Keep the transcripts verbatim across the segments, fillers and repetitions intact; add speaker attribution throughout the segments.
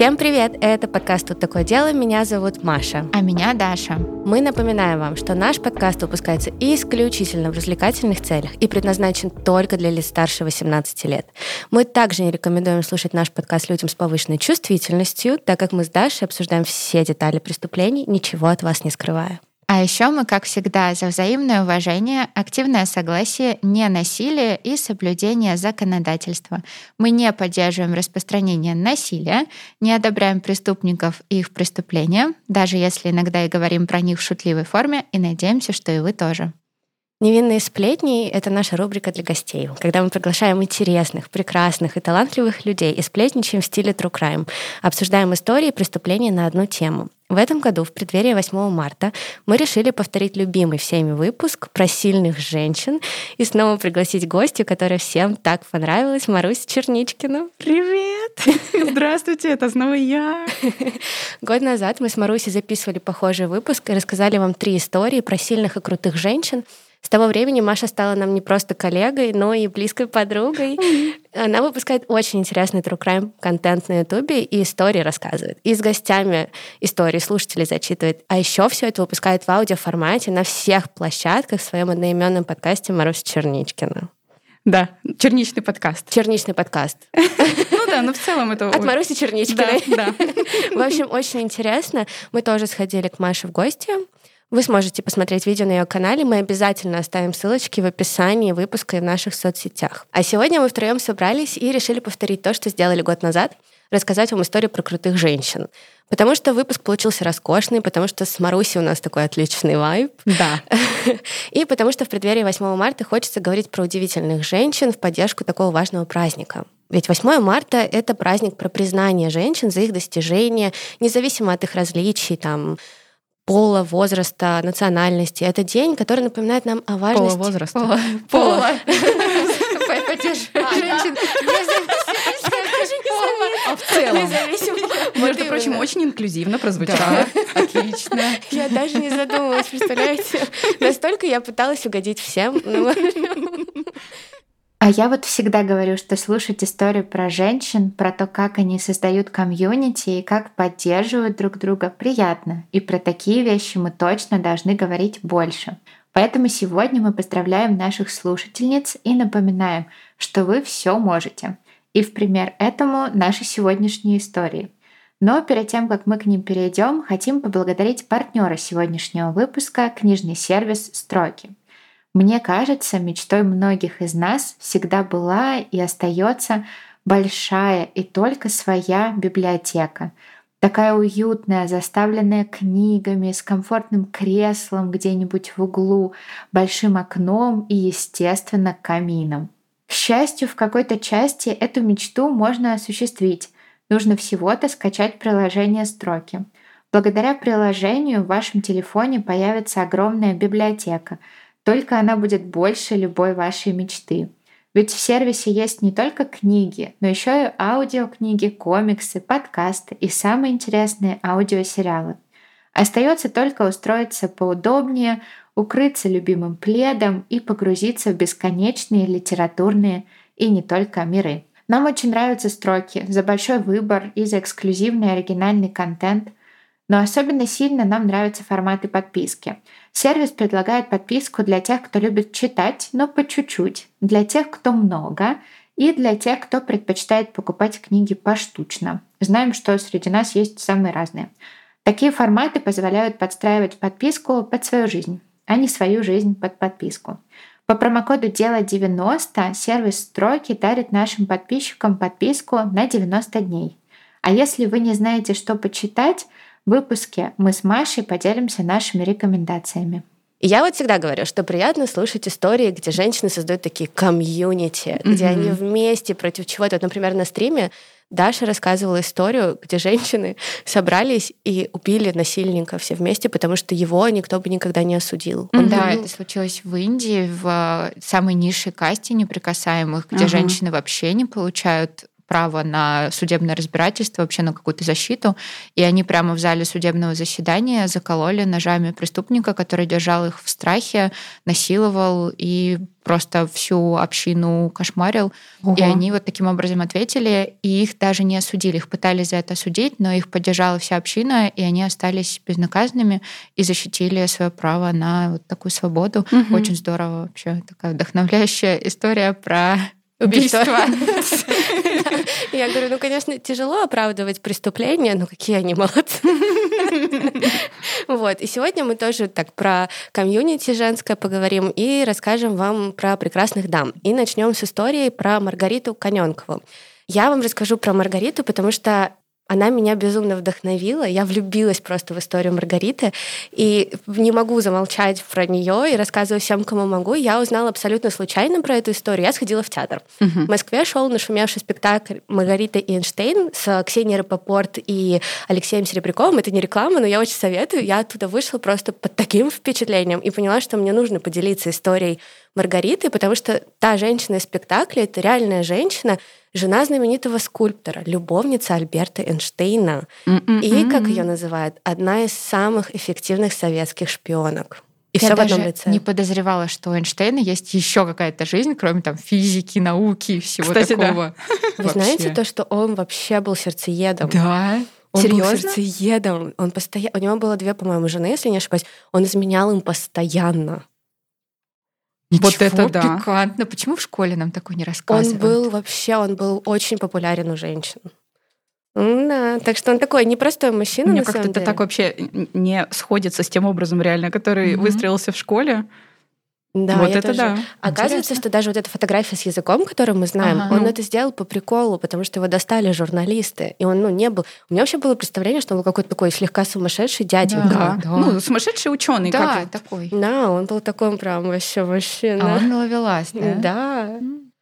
Speaker 1: Всем привет! Это подкаст «Тут такое дело». Меня зовут Маша.
Speaker 2: А меня Даша.
Speaker 1: Мы напоминаем вам, что наш подкаст выпускается исключительно в развлекательных целях и предназначен только для лиц старше восемнадцати лет. Мы также не рекомендуем слушать наш подкаст людям с повышенной чувствительностью, так как мы с Дашей обсуждаем все детали преступлений, ничего от вас не скрывая.
Speaker 2: А еще мы, как всегда, за взаимное уважение, активное согласие, ненасилие и соблюдение законодательства. Мы не поддерживаем распространение насилия, не одобряем преступников и их преступления, даже если иногда и говорим про них в шутливой форме, и надеемся, что и вы тоже.
Speaker 1: «Невинные сплетни» — это наша рубрика для гостей, когда мы приглашаем интересных, прекрасных и талантливых людей и сплетничаем в стиле true crime, обсуждаем истории и преступления на одну тему. В этом году, в преддверии восьмого марта, мы решили повторить любимый всеми выпуск про сильных женщин и снова пригласить гостью, которая всем так понравилась, Марусю Черничкину.
Speaker 3: Привет! Здравствуйте, это снова я.
Speaker 1: Год назад мы с Марусей записывали похожий выпуск и рассказали вам три истории про сильных и крутых женщин. С того времени Маша стала нам не просто коллегой, но и близкой подругой. Она выпускает очень интересный true crime контент на Ютубе и истории рассказывает. И с гостями истории слушателей зачитывает. А еще все это выпускает в аудиоформате на всех площадках в своем одноименном подкасте Маруся Черничкина.
Speaker 3: Да, черничный подкаст.
Speaker 1: Черничный подкаст.
Speaker 3: Ну да, но в целом это...
Speaker 1: От Маруси Черничкиной.
Speaker 3: Да, да.
Speaker 1: В общем, очень интересно. Мы тоже сходили к Маше в гости. Вы сможете посмотреть видео на ее канале. Мы обязательно оставим ссылочки в описании выпуска и в наших соцсетях. А сегодня мы втроем собрались и решили повторить то, что сделали год назад, рассказать вам историю про крутых женщин. Потому что выпуск получился роскошный, потому что с Марусей у нас такой отличный вайб.
Speaker 3: Да.
Speaker 1: И потому что в преддверии восьмого марта хочется говорить про удивительных женщин в поддержку такого важного праздника. Ведь восьмое марта — это праздник про признание женщин за их достижения, независимо от их различий, там, пола, возраста, национальности. Это день, который напоминает нам о важности...
Speaker 3: Пола, возраста.
Speaker 1: Пола.
Speaker 2: Пола. Женщин.
Speaker 3: А в целом. Между
Speaker 1: Вот
Speaker 3: прочим,
Speaker 1: именно.
Speaker 3: очень инклюзивно прозвучало.
Speaker 2: Отлично.
Speaker 1: Я даже не задумывалась, представляете? Настолько я пыталась угодить всем.
Speaker 2: А я вот всегда говорю, что слушать истории про женщин, про то, как они создают комьюнити и как поддерживают друг друга, приятно. И про такие вещи мы точно должны говорить больше. Поэтому сегодня мы поздравляем наших слушательниц и напоминаем, что вы все можете. И в пример этому наши сегодняшние истории. Но перед тем, как мы к ним перейдем, хотим поблагодарить партнера сегодняшнего выпуска — книжный сервис «Строки». Мне кажется, мечтой многих из нас всегда была и остается большая и только своя библиотека. Такая уютная, заставленная книгами, с комфортным креслом где-нибудь в углу, большим окном и, естественно, камином. К счастью, в какой-то части эту мечту можно осуществить. Нужно всего-то скачать приложение «Строки». Благодаря приложению в вашем телефоне появится огромная библиотека, только она будет больше любой вашей мечты. Ведь в сервисе есть не только книги, но еще и аудиокниги, комиксы, подкасты и самые интересные аудиосериалы. Остается только устроиться поудобнее, укрыться любимым пледом и погрузиться в бесконечные литературные и не только миры. Нам очень нравятся «Строки» за большой выбор и за эксклюзивный оригинальный контент. Но особенно сильно нам нравятся форматы подписки. Сервис предлагает подписку для тех, кто любит читать, но по чуть-чуть, для тех, кто много, и для тех, кто предпочитает покупать книги поштучно. Знаем, что среди нас есть самые разные. Такие форматы позволяют подстраивать подписку под свою жизнь, а не свою жизнь под подписку. По промокоду дело девяносто сервис «Строки» дарит нашим подписчикам подписку на девяносто дней. А если вы не знаете, что почитать, в выпуске мы с Машей поделимся нашими рекомендациями.
Speaker 1: Я вот всегда говорю, что приятно слушать истории, где женщины создают такие комьюнити, mm-hmm. где они вместе против чего-то. Вот, например, на стриме Даша рассказывала историю, где женщины собрались и убили насильника все вместе, потому что его никто бы никогда не осудил.
Speaker 2: Mm-hmm. Да, это случилось в Индии, в самой низшей касте неприкасаемых, где uh-huh. женщины вообще не получают право на судебное разбирательство, вообще на какую-то защиту. И они прямо в зале судебного заседания закололи ножами преступника, который держал их в страхе, насиловал и просто всю общину кошмарил. Ого. И они вот таким образом ответили, и их даже не осудили. Их пытались за это осудить, но их поддержала вся община, и они остались безнаказанными и защитили свое право на вот такую свободу. Угу. Очень здорово вообще. Такая вдохновляющая история про убийство.
Speaker 1: Я говорю, ну, конечно, тяжело оправдывать преступления, но какие они молодцы. Вот. И сегодня мы тоже так про комьюнити женское поговорим и расскажем вам про прекрасных дам. И начнем с истории про Маргариту Канёнкову. Я вам расскажу про Маргариту, потому что она меня безумно вдохновила. Я влюбилась просто в историю Маргариты. И не могу замолчать про нее и рассказываю всем, кому могу. Я узнала абсолютно случайно про эту историю. Я сходила в театр. Uh-huh. В Москве шел нашумевший спектакль «Маргарита и Эйнштейн» с Ксенией Рапопорт и Алексеем Серебряковым. Это не реклама, но я очень советую. Я оттуда вышла просто под таким впечатлением и поняла, что мне нужно поделиться историей Маргариты, потому что та женщина из спектакля — это реальная женщина, жена знаменитого скульптора, любовница Альберта Эйнштейна. Mm-mm-mm. И, как ее называют, одна из самых эффективных советских шпионок. И
Speaker 2: Я
Speaker 1: все в
Speaker 2: даже
Speaker 1: одном лице.
Speaker 2: Не подозревала, что у Эйнштейна есть еще какая-то жизнь, кроме там физики, науки и всего
Speaker 3: Кстати,
Speaker 2: такого.
Speaker 1: Да. Вы знаете то, что он вообще был сердцеедом?
Speaker 2: Да.
Speaker 1: Он
Speaker 2: Серьезно?
Speaker 1: был сердцеедом. Он постоянно... У него было две, по-моему, жены, если не ошибаюсь. Он изменял им постоянно.
Speaker 2: Ничего,
Speaker 3: вот это да.
Speaker 2: Пикантно. Почему в школе нам такое не рассказывают?
Speaker 1: Он был вообще, он был очень популярен у женщин. Да, так что он такой непростой мужчина,
Speaker 3: Мне
Speaker 1: на
Speaker 3: как-то
Speaker 1: самом
Speaker 3: это
Speaker 1: деле.
Speaker 3: так вообще не сходится с тем образом реально, который mm-hmm. выстроился в школе.
Speaker 1: Да,
Speaker 3: вот
Speaker 1: я
Speaker 3: это
Speaker 1: тоже.
Speaker 3: да.
Speaker 1: Оказывается,
Speaker 2: Интересно.
Speaker 1: Что даже вот эта фотография с языком, которую мы знаем,
Speaker 2: Ага.
Speaker 1: он
Speaker 2: Ну.
Speaker 1: это сделал по приколу, потому что его достали журналисты, и он, ну, не был. У меня вообще было представление, что он был какой-то такой слегка сумасшедший дяденька.
Speaker 3: Да.
Speaker 2: Да.
Speaker 3: Ну, сумасшедший ученый,
Speaker 2: Да,
Speaker 3: как
Speaker 2: такой.
Speaker 1: Да, он был такой прям вообще мужчина.
Speaker 2: А он ловелас, да?
Speaker 1: Да.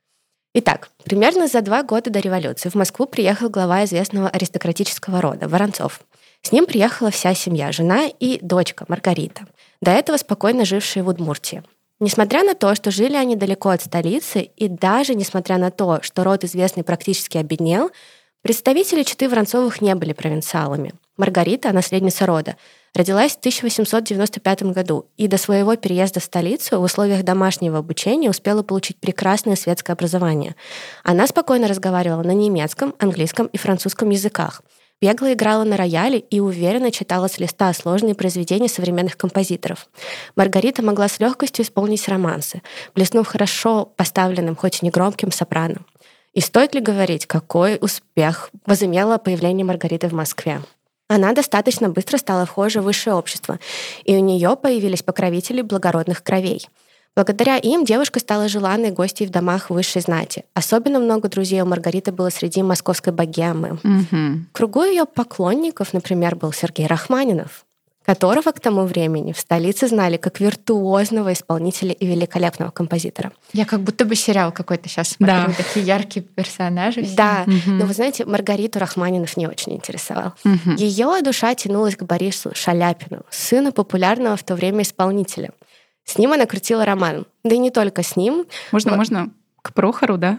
Speaker 1: Итак, примерно за два года до революции в Москву приехал глава известного аристократического рода Воронцов. С ним приехала вся семья, жена и дочка Маргарита, до этого спокойно жившие в Удмуртии. Несмотря на то, что жили они далеко от столицы, и даже несмотря на то, что род известный практически обеднел, представители четы Воронцовых не были провинциалами. Маргарита, наследница рода, родилась в тысяча восемьсот девяносто пятом году и до своего переезда в столицу в условиях домашнего обучения успела получить прекрасное светское образование. Она спокойно разговаривала на немецком, английском и французском языках, бегло играла на рояле и уверенно читала с листа сложные произведения современных композиторов. Маргарита могла с легкостью исполнить романсы, блеснув хорошо поставленным, хоть и негромким сопрано. И стоит ли говорить, какой успех возымело появление Маргариты в Москве? Она достаточно быстро стала вхожей в высшее общество, и у нее появились покровители благородных кровей. Благодаря им девушка стала желанной гостьей в домах высшей знати. Особенно много друзей у Маргариты было среди московской богемы.
Speaker 3: Mm-hmm.
Speaker 1: В кругу ее поклонников, например, был Сергей Рахманинов, которого к тому времени в столице знали как виртуозного исполнителя и великолепного композитора.
Speaker 2: Я как будто бы сериал какой-то сейчас смотрю,
Speaker 3: Да.
Speaker 2: такие яркие персонажи.
Speaker 1: Да,
Speaker 3: Мгм.
Speaker 1: но вы знаете, Маргариту Рахманинов не очень интересовал.
Speaker 3: Мгм.
Speaker 1: Ее душа тянулась к Борису Шаляпину, сыну популярного в то время исполнителя. С ним она крутила роман. Да и не только с ним.
Speaker 3: Можно,
Speaker 1: Вот.
Speaker 3: можно к Прохору, да?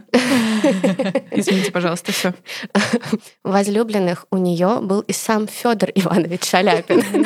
Speaker 3: Извините, пожалуйста, все.
Speaker 1: Возлюбленных у нее был и сам Федор Иванович Шаляпин.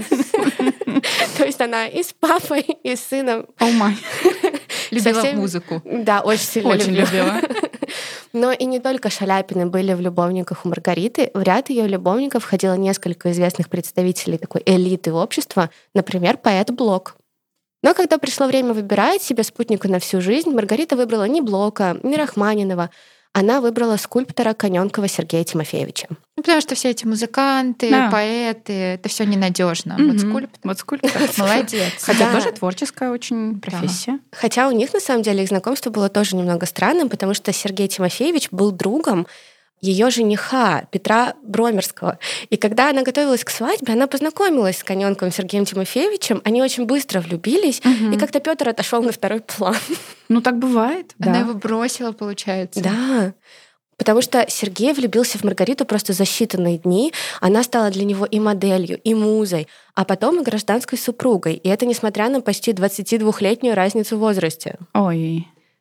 Speaker 1: То есть она и с папой, и с сыном.
Speaker 3: О май.
Speaker 2: Любила
Speaker 1: Со всеми-
Speaker 2: музыку.
Speaker 1: Да, очень сильно
Speaker 3: Очень
Speaker 1: любила.
Speaker 3: любила.
Speaker 1: Но и не только Шаляпины были в любовниках у Маргариты. В ряд ее любовников входило несколько известных представителей такой элиты общества, например, поэт Блок. Но когда пришло время выбирать себе спутника на всю жизнь, Маргарита выбрала не Блока, не Рахманинова. Она выбрала скульптора Канёнкова Сергея Тимофеевича.
Speaker 2: Ну, потому что все эти музыканты,
Speaker 3: Да.
Speaker 2: поэты, это все ненадежно.
Speaker 3: Мгм.
Speaker 2: Вот скульптор.
Speaker 3: Вот скульптор.
Speaker 2: Молодец.
Speaker 3: Хотя
Speaker 1: Да.
Speaker 3: тоже творческая очень профессия.
Speaker 1: Хотя у них, на самом деле, их знакомство было тоже немного странным, потому что Сергей Тимофеевич был другом ее жениха Петра Бромерского. И когда она готовилась к свадьбе, она познакомилась с Канёнковым Сергеем Тимофеевичем. Они очень быстро влюбились,
Speaker 3: Мгм.
Speaker 1: и как-то Петр отошел на второй план.
Speaker 3: Ну, так бывает.
Speaker 2: Она
Speaker 3: Да.
Speaker 2: его бросила, получается.
Speaker 1: Да. Потому что Сергей влюбился в Маргариту просто за считанные дни. Она стала для него и моделью, и музой, а потом и гражданской супругой. И это несмотря на почти двадцатидвухлетнюю разницу в возрасте.
Speaker 3: Ой.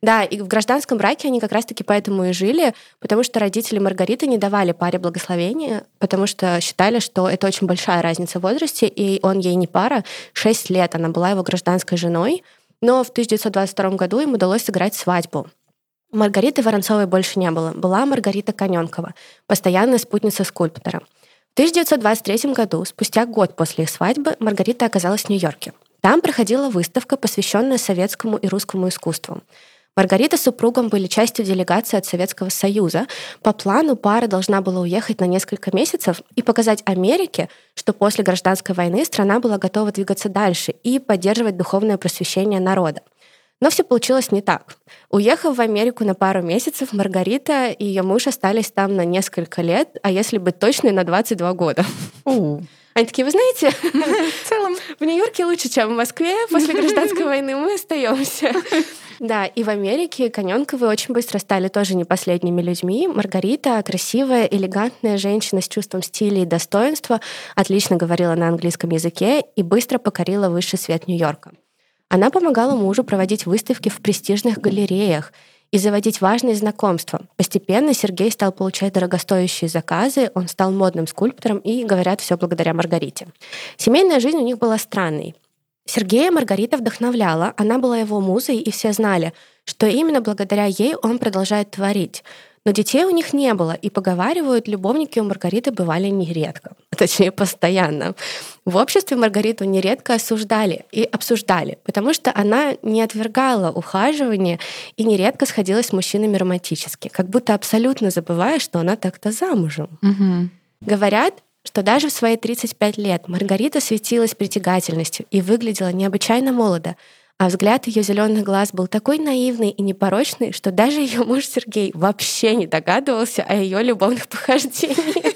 Speaker 1: Да, и в гражданском браке они как раз-таки поэтому и жили, потому что родители Маргариты не давали паре благословения, потому что считали, что это очень большая разница в возрасте, и он ей не пара. Шесть лет она была его гражданской женой, но в тысяча девятьсот двадцать втором году им удалось сыграть свадьбу. Маргариты Воронцовой больше не было. Была Маргарита Конёнкова, постоянная спутница скульптора. В тысяча девятьсот двадцать третьем году, спустя год после их свадьбы, Маргарита оказалась в Нью-Йорке. Там проходила выставка, посвященная советскому и русскому искусству. Маргарита с супругом были частью делегации от Советского Союза. По плану пара должна была уехать на несколько месяцев и показать Америке, что после гражданской войны страна была готова двигаться дальше и поддерживать духовное просвещение народа. Но все получилось не так. Уехав в Америку на пару месяцев, Маргарита и ее муж остались там на несколько лет, а если быть точной, на двадцать два года.
Speaker 3: О.
Speaker 1: Они такие, вы знаете,
Speaker 3: в целом
Speaker 1: в Нью-Йорке лучше, чем в Москве. После гражданской войны мы остаемся. Да, и в Америке Конёнковы очень быстро стали тоже не последними людьми. Маргарита, красивая, элегантная женщина с чувством стиля и достоинства, отлично говорила на английском языке и быстро покорила высший свет Нью-Йорка. Она помогала мужу проводить выставки в престижных галереях и заводить важные знакомства. Постепенно Сергей стал получать дорогостоящие заказы, он стал модным скульптором, и, говорят, все благодаря Маргарите. Семейная жизнь у них была странной. Сергея Маргарита вдохновляла, она была его музой, и все знали, что именно благодаря ей он продолжает творить. Но детей у них не было, и, поговаривают, любовники у Маргариты бывали нередко, точнее, постоянно. В обществе Маргариту нередко осуждали и обсуждали, потому что она не отвергала ухаживание и нередко сходилась с мужчинами романтически, как будто абсолютно забывая, что она так-то замужем.
Speaker 3: Угу.
Speaker 1: Говорят, что даже в свои тридцать пять лет Маргарита светилась притягательностью и выглядела необычайно молодо, а взгляд ее зеленых глаз был такой наивный и непорочный, что даже ее муж Сергей вообще не догадывался о ее любовных похождениях.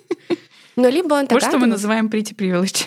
Speaker 1: Но либо он
Speaker 3: догадывался... Вот что мы называем pretty privilege.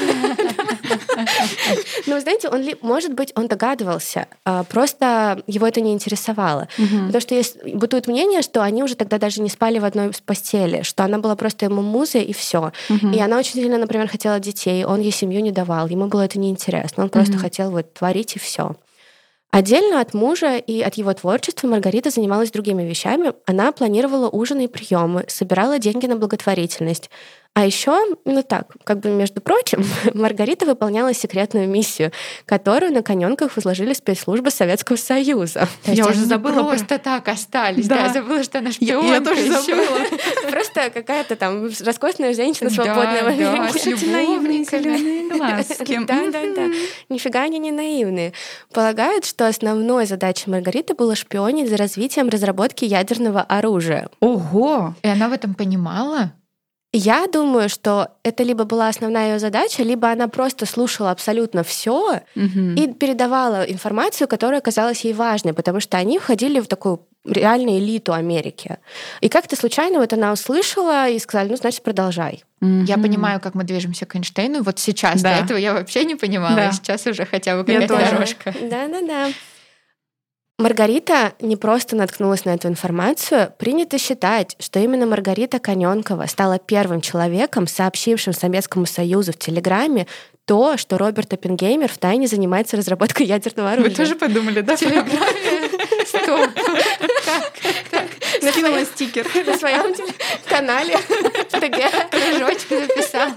Speaker 1: Ну, знаете, он, может быть, он догадывался, просто его это не интересовало. Угу. Потому что есть, бытует мнение, что они уже тогда даже не спали в одной постели, что она была просто ему музой, и все. Угу. И она очень сильно, например, хотела детей, он ей семью не давал, ему было это неинтересно, он просто угу. хотел вот творить, и все. Отдельно от мужа и от его творчества Маргарита занималась другими вещами. Она планировала ужины и приемы, собирала деньги на благотворительность. А еще, ну так, как бы между прочим, Маргарита выполняла секретную миссию, которую на Конёнках возложили спецслужбы Советского Союза.
Speaker 2: Я уже забыла, просто так остались. Да, я забыла, что она шпионка.
Speaker 3: Я тоже забыла.
Speaker 1: Просто какая-то там роскошная женщина свободного времени.
Speaker 3: Эти наивные зеленые глазки.
Speaker 1: Да, да, да. Нифига они не наивные. Полагают, что основной задачей Маргариты было шпионить за развитием разработки ядерного оружия.
Speaker 3: Ого!
Speaker 2: И она в этом понимала?
Speaker 1: Я думаю, что это либо была основная ее задача, либо она просто слушала абсолютно все угу. и передавала информацию, которая казалась ей важной, потому что они входили в такую реальную элиту Америки. И как-то случайно вот она услышала и сказали, ну, значит, продолжай.
Speaker 2: Угу. Я понимаю, как мы движемся к Эйнштейну. Вот сейчас да. до этого я вообще не понимала, да. а сейчас уже хотя бы какая-то дорожка.
Speaker 1: Да-да-да. Маргарита не просто наткнулась на эту информацию. Принято считать, что именно Маргарита Конёнкова стала первым человеком, сообщившим Советскому Союзу в Телеграме то, что Роберт Оппенгеймер втайне занимается разработкой ядерного оружия.
Speaker 3: Вы тоже подумали, да? В Телеграме?
Speaker 2: Стоп. Как?
Speaker 3: Скинула стикер.
Speaker 1: На своем канале.
Speaker 2: Кружочек записала.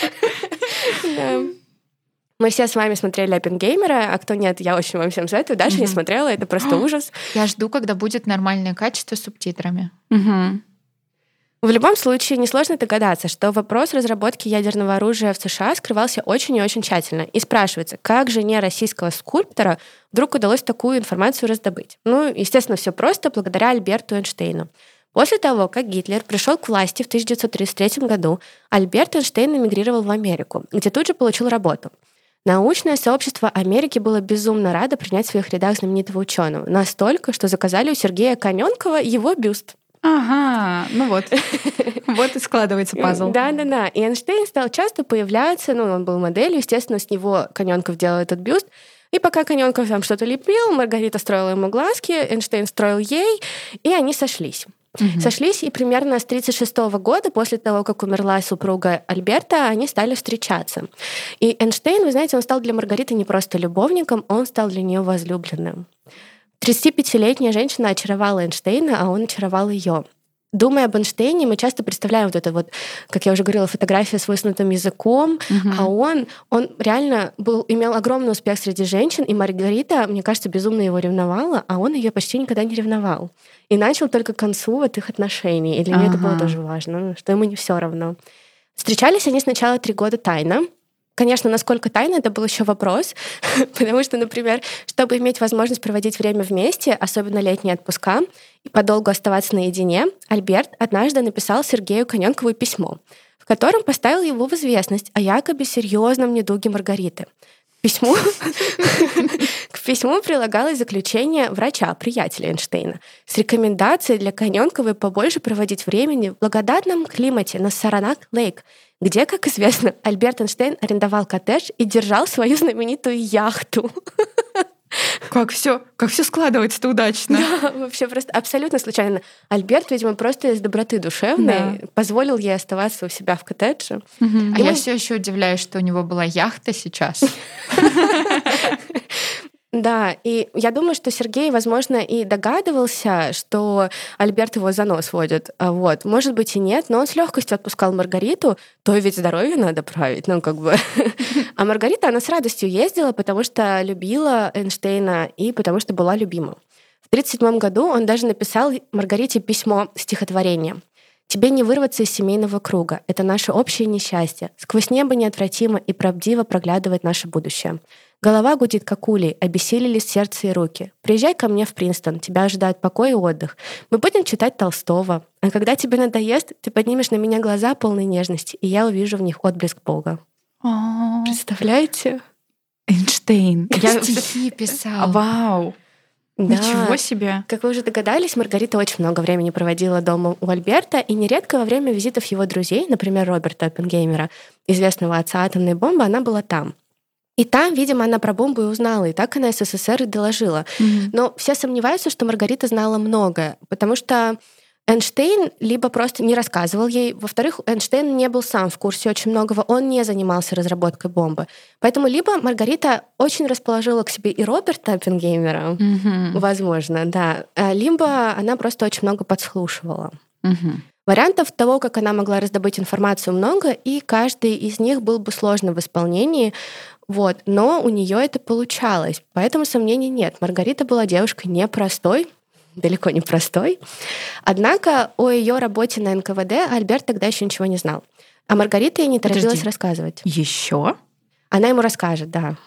Speaker 1: Да. Мы все с вами смотрели Оппенгеймера, а кто нет, я очень вам всем советую. Даша mm-hmm. не смотрела, это просто ужас.
Speaker 2: Я жду, когда будет нормальное качество с субтитрами.
Speaker 1: Mm-hmm. В любом случае, несложно догадаться, что вопрос разработки ядерного оружия в США скрывался очень и очень тщательно. И спрашивается, как жене российского скульптора вдруг удалось такую информацию раздобыть? Ну, естественно, все просто благодаря Альберту Эйнштейну. После того, как Гитлер пришел к власти в тысяча девятьсот тридцать третьем году, Альберт Эйнштейн эмигрировал в Америку, где тут же получил работу. Научное сообщество Америки было безумно радо принять в своих рядах знаменитого ученого. Настолько, что заказали у Сергея Конёнкова его бюст.
Speaker 3: Ага, ну вот. Вот и складывается пазл.
Speaker 1: Да-да-да. И Эйнштейн стал часто появляться, ну, он был моделью, естественно, с него Конёнков делал этот бюст. И пока Конёнков там что-то лепил, Маргарита строила ему глазки, Эйнштейн строил ей, и они сошлись. Угу. Сошлись, и примерно с тридцать шестого года, после того, как умерла супруга Альберта, они стали встречаться. И Эйнштейн, вы знаете, он стал для Маргариты не просто любовником, он стал для нее возлюбленным. тридцатипятилетняя женщина очаровала Эйнштейна, а он очаровал ее. Думая об Эйнштейне, мы часто представляем вот это вот, как я уже говорила, фотография с высунутым языком, угу. а он, он реально был, имел огромный успех среди женщин, и Маргарита, мне кажется, безумно его ревновала, а он ее почти никогда не ревновал. И начал только к концу вот их отношений. И для ага. меня это было тоже важно, что ему не все равно. Встречались они сначала три года тайно. Конечно, насколько тайно, это был еще вопрос, потому что, например, чтобы иметь возможность проводить время вместе, особенно летние отпуска, и подолгу оставаться наедине, Альберт однажды написал Сергею Конёнкову письмо, в котором поставил его в известность о якобы серьезном недуге Маргариты. К письму, к письму прилагалось заключение врача, приятеля Эйнштейна, с рекомендацией для Конёнковой побольше проводить времени в благодатном климате на Саранак-Лейк, где, как известно, Альберт Эйнштейн арендовал коттедж и держал свою знаменитую яхту.
Speaker 3: Как все, как все складывается-то удачно.
Speaker 1: Да, вообще просто абсолютно случайно. Альберт, видимо, просто из доброты душевной да. позволил ей оставаться у себя в коттедже.
Speaker 2: Угу. А мы... я все еще удивляюсь, что у него была яхта сейчас.
Speaker 1: Да, и я думаю, что Сергей, возможно, и догадывался, что Альберт его за нос водит. Вот. Может быть, и нет, но он с легкостью отпускал Маргариту, то ведь здоровье надо править, ну как бы. А Маргарита, она с радостью ездила, потому что любила Эйнштейна и потому что была любима. В тридцать седьмом году он даже написал Маргарите письмо, стихотворение. «Тебе не вырваться из семейного круга. Это наше общее несчастье. Сквозь небо неотвратимо и правдиво проглядывает наше будущее. Голова гудит, как улей, обессилились сердце и руки. Приезжай ко мне в Принстон, тебя ожидает покой и отдых. Мы будем читать Толстого. А когда тебе надоест, ты поднимешь на меня глаза полной нежности, и я увижу в них отблеск Бога».
Speaker 3: О-о-о.
Speaker 1: Представляете?
Speaker 3: Эйнштейн.
Speaker 2: Я стихи писал.
Speaker 3: Вау.
Speaker 1: Да.
Speaker 3: Ничего себе.
Speaker 1: Как вы уже догадались, Маргарита очень много времени проводила дома у Альберта, и нередко во время визитов его друзей, например, Роберта Оппенгеймера, известного отца атомной бомбы, она была там. И там, видимо, она про бомбу и узнала, и так она СССР и доложила. Mm-hmm. Но все сомневаются, что Маргарита знала многое, потому что Эйнштейн либо просто не рассказывал ей, во-вторых, Эйнштейн не был сам в курсе очень многого, он не занимался разработкой бомбы. Поэтому либо Маргарита очень расположила к себе и Роберта Оппенгеймера, mm-hmm. возможно, да, либо она просто очень много подслушивала.
Speaker 3: Mm-hmm.
Speaker 1: Вариантов того, как она могла раздобыть информацию, много, и каждый из них был бы сложным в исполнении, вот, но у нее это получалось, поэтому сомнений нет. Маргарита была девушкой непростой, далеко не простой. Однако о ее работе на эн ка вэ дэ Альберт тогда еще ничего не знал. А Маргарита ей не торопилась Подожди. рассказывать.
Speaker 3: Еще?
Speaker 1: Она ему расскажет, да.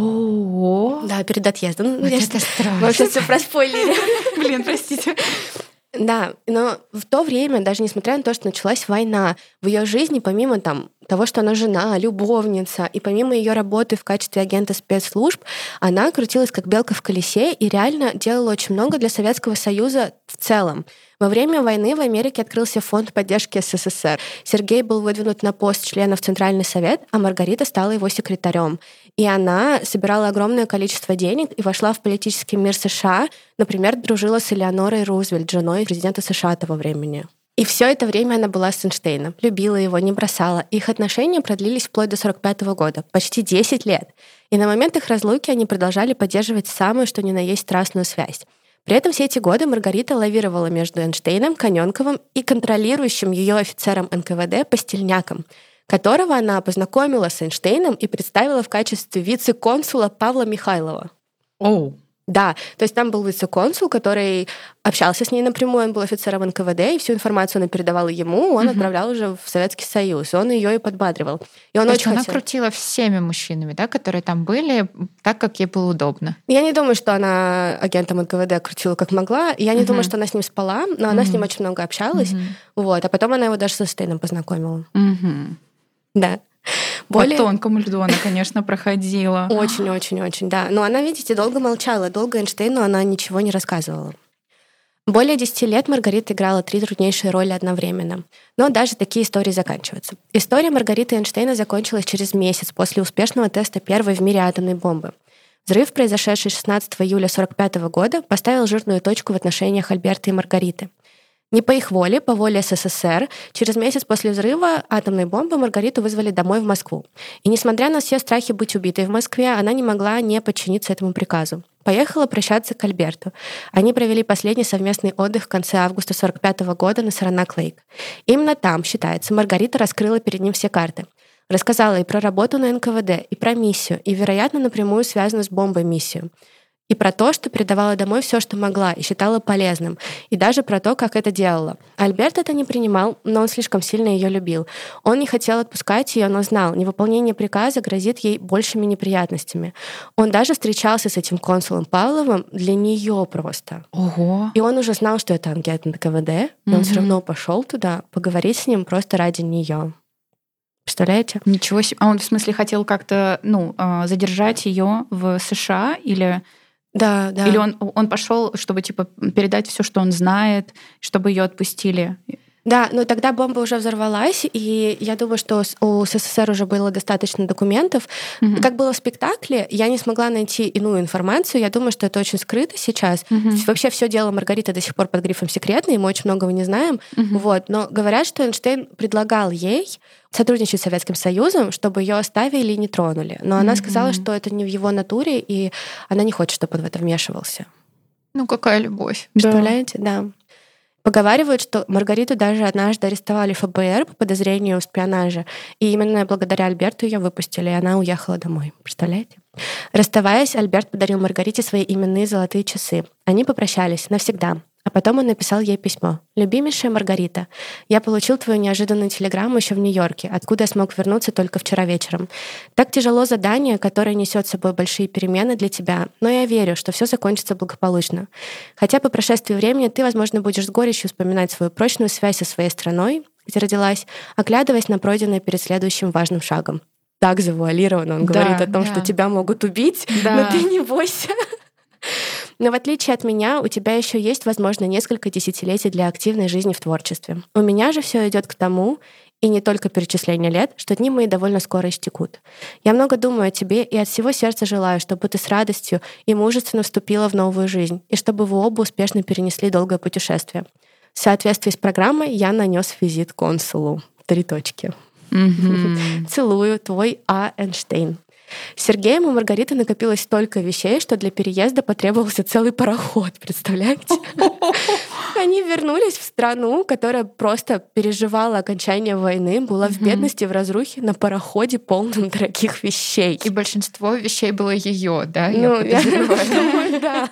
Speaker 3: О,
Speaker 1: да, перед отъездом.
Speaker 2: Вот это страшно.
Speaker 1: Мы сейчас все проспойлерили.
Speaker 3: Блин, простите.
Speaker 1: Да, но в то время, даже несмотря на то, что началась война, в ее жизни, помимо там, того, что она жена, любовница, и помимо ее работы в качестве агента спецслужб, она крутилась как белка в колесе и реально делала очень много для Советского Союза в целом. Во время войны в Америке открылся фонд поддержки эс эс эс эр. Сергей был выдвинут на пост члена в Центральный совет, а Маргарита стала его секретарем. И она собирала огромное количество денег и вошла в политический мир США. Например, дружила с Элеонорой Рузвельт, женой президента США того времени. И все это время она была с Эйнштейном, любила его, не бросала. Их отношения продлились вплоть до сорок пятого года, почти десять лет. И на момент их разлуки они продолжали поддерживать самую, что ни на есть, страстную связь. При этом все эти годы Маргарита лавировала между Эйнштейном, Конёнковым и контролирующим ее офицером эн ка вэ дэ Постельняком, которого она познакомила с Эйнштейном и представила в качестве вице-консула Павла Михайлова.
Speaker 3: Оу. Oh.
Speaker 1: Да, то есть там был вице-консул, который общался с ней напрямую, он был офицером эн ка вэ дэ, и всю информацию она передавала ему, он uh-huh. отправлял уже в Советский Союз, он ее и подбадривал. И он
Speaker 2: то
Speaker 1: очень
Speaker 2: есть она
Speaker 1: хотел...
Speaker 2: крутила всеми мужчинами, да, которые там были, так, как ей было удобно.
Speaker 1: Я не думаю, что она агентом эн ка вэ дэ крутила как могла, я не uh-huh. думаю, что она с ним спала, но uh-huh. она с ним очень много общалась, uh-huh. вот, а потом она его даже с Эйнштейном познакомила.
Speaker 3: Uh-huh.
Speaker 1: Да.
Speaker 3: Более... По тонкому льду она, конечно, проходила.
Speaker 1: Очень-очень-очень, да. Но она, видите, долго молчала, долго Эйнштейну она ничего не рассказывала. Более десяти лет Маргарита играла три труднейшие роли одновременно. Но даже такие истории заканчиваются. История Маргариты Эйнштейна закончилась через месяц после успешного теста первой в мире атомной бомбы. Взрыв, произошедший шестнадцатого июля сорок пятого года, поставил жирную точку в отношениях Альберта и Маргариты. Не по их воле, по воле СССР, через месяц после взрыва атомной бомбы Маргариту вызвали домой в Москву. И несмотря на все страхи быть убитой в Москве, она не могла не подчиниться этому приказу. Поехала прощаться к Альберту. Они провели последний совместный отдых в конце августа сорок пятого года на Саранак-Лейк. Именно там, считается, Маргарита раскрыла перед ним все карты. Рассказала и про работу на эн ка вэ дэ, и про миссию, и, вероятно, напрямую связанную с бомбой миссию. И про то, что передавала домой все, что могла, и считала полезным. И даже про то, как это делала. Альберт это не принимал, но он слишком сильно ее любил. Он не хотел отпускать ее, но знал, невыполнение приказа грозит ей большими неприятностями. Он даже встречался с этим консулом Павловым для нее просто.
Speaker 3: Ого.
Speaker 1: И он уже знал, что это агент эн ка вэ дэ, но
Speaker 3: Мгм.
Speaker 1: он все равно пошел туда поговорить с ним просто ради нее. Представляете?
Speaker 3: Ничего себе. А он в смысле хотел как-то, ну, а, задержать ее в США или,
Speaker 1: Да, да.
Speaker 3: или он, он пошел, чтобы типа передать все, что он знает, чтобы ее отпустили?
Speaker 1: Да, но тогда бомба уже взорвалась, и я думаю, что с- у СССР уже было достаточно документов.
Speaker 3: Мгм.
Speaker 1: Как было в спектакле, я не смогла найти иную информацию. Я думаю, что это очень скрыто сейчас.
Speaker 3: Мгм.
Speaker 1: Вообще все дело Маргариты до сих пор под грифом секретно, и мы очень многого не знаем.
Speaker 3: Мгм.
Speaker 1: Вот. Но говорят, что Эйнштейн предлагал ей сотрудничать с Советским Союзом, чтобы ее оставили и не тронули. Но она
Speaker 3: Мгм.
Speaker 1: сказала, что это не в его натуре, и она не хочет, чтобы он в это вмешивался.
Speaker 3: Ну, какая любовь.
Speaker 1: Представляете? Да. Поговаривают, что Маргариту даже однажды арестовали эф бэ эр по подозрению в шпионаже, и именно благодаря Альберту ее выпустили, и она уехала домой. Представляете? Расставаясь, Альберт подарил Маргарите свои именные золотые часы. Они попрощались навсегда. А потом он написал ей письмо. «Любимейшая Маргарита, я получил твою неожиданную телеграмму еще в Нью-Йорке, откуда я смог вернуться только вчера вечером. Так тяжело задание, которое несет с собой большие перемены для тебя, но я верю, что все закончится благополучно. Хотя по прошествии времени ты, возможно, будешь с горечью вспоминать свою прочную связь со своей страной, где родилась, оглядываясь на пройденное перед следующим важным шагом». Так завуалированно он
Speaker 3: Да,
Speaker 1: говорит о том,
Speaker 2: да.
Speaker 1: что тебя могут убить,
Speaker 3: Да.
Speaker 1: но ты не бойся. Но в отличие от меня, у тебя еще есть, возможно, несколько десятилетий для активной жизни в творчестве. У меня же все идет к тому, и не только перечисление лет, что дни мои довольно скоро истекут. Я много думаю о тебе и от всего сердца желаю, чтобы ты с радостью и мужественно вступила в новую жизнь, и чтобы вы оба успешно перенесли долгое путешествие. В соответствии с программой я нанес визит консулу. Три точки.
Speaker 3: Мгм.
Speaker 1: Целую, твой А. Эйнштейн. С Сергеем у Маргариты накопилось столько вещей, что для переезда потребовался целый пароход, представляете? Они вернулись в страну, которая просто переживала окончание войны, была в
Speaker 3: Мгм.
Speaker 1: бедности, в разрухе на пароходе, полном дорогих вещей.
Speaker 2: И большинство вещей было ее, да? Я
Speaker 1: Ну, я
Speaker 2: подозреваю.
Speaker 1: думаю, да.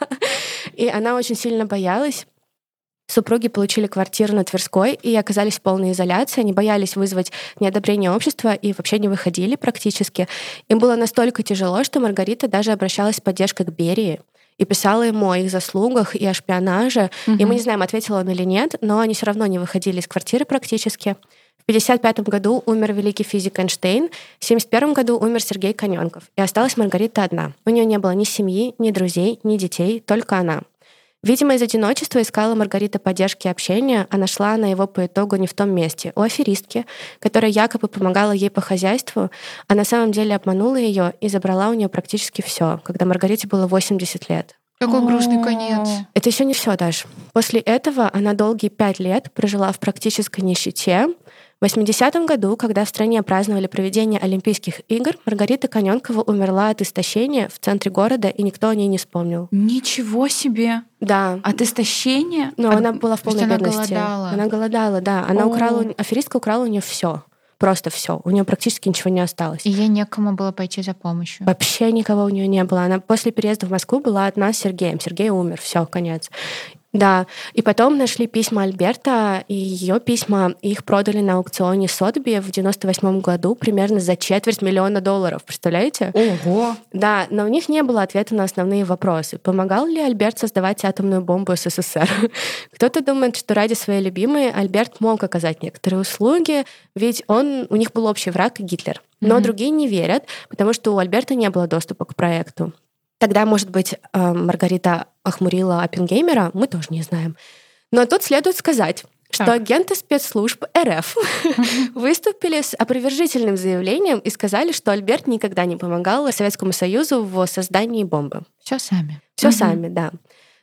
Speaker 1: И она очень сильно боялась. Супруги получили квартиру на Тверской и оказались в полной изоляции. Они боялись вызвать неодобрение общества и вообще не выходили практически. Им было настолько тяжело, что Маргарита даже обращалась с поддержкой к Берии и писала ему о их заслугах и о шпионаже. И мы
Speaker 3: Мгм.
Speaker 1: не знаем, ответил он или нет, но они все равно не выходили из квартиры практически. В пятьдесят пятом году умер великий физик Эйнштейн, в семьдесят первом году умер Сергей Конёнков. И осталась Маргарита одна. У нее не было ни семьи, ни друзей, ни детей, только она. Видимо, из одиночества искала Маргарита поддержки и общения, а нашла она его по итогу не в том месте. У аферистки, которая якобы помогала ей по хозяйству, а на самом деле обманула ее и забрала у нее практически все, когда Маргарите было восемьдесят лет.
Speaker 2: Какой грустный конец.
Speaker 1: Это еще не все, Даш. После этого она долгие пять лет прожила в практической нищете. В восьмидесятом году, когда в стране праздновали проведение Олимпийских игр, Маргарита Конёнкова умерла от истощения в центре города, и никто о ней не вспомнил.
Speaker 3: Ничего себе!
Speaker 1: Да.
Speaker 3: От истощения?
Speaker 1: Но
Speaker 3: От-
Speaker 1: она была в
Speaker 2: То есть
Speaker 1: полной
Speaker 2: она
Speaker 1: бедности.
Speaker 2: голодала.
Speaker 1: Она голодала, да. Она
Speaker 3: О.
Speaker 1: украла, у- аферистка украла у нее все. Просто все. У нее практически ничего не осталось.
Speaker 2: И ей некому было пойти за помощью.
Speaker 1: Вообще никого у нее не было. Она после переезда в Москву была одна с Сергеем. Сергей умер, все, конец. Да, и потом нашли письма Альберта, и ее письма, их продали на аукционе Сотби в девяносто восьмом году примерно за четверть миллиона долларов, представляете?
Speaker 3: Ого!
Speaker 1: Да, но у них не было ответа на основные вопросы. Помогал ли Альберт создавать атомную бомбу эс эс эс эр? Кто-то думает, что ради своей любимой Альберт мог оказать некоторые услуги, ведь он, у них был общий враг — Гитлер. Но
Speaker 3: Мгм.
Speaker 1: другие не верят, потому что у Альберта не было доступа к проекту. Тогда, может быть, э, Маргарита охмурила Оппенгеймера, мы тоже не знаем. Но тут следует сказать, что
Speaker 3: Так.
Speaker 1: агенты спецслужб эр эф выступили с опровержительным заявлением и сказали, что Альберт никогда не помогал Советскому Союзу в создании бомбы.
Speaker 2: Все сами.
Speaker 1: Все
Speaker 3: Мгм.
Speaker 1: сами, да.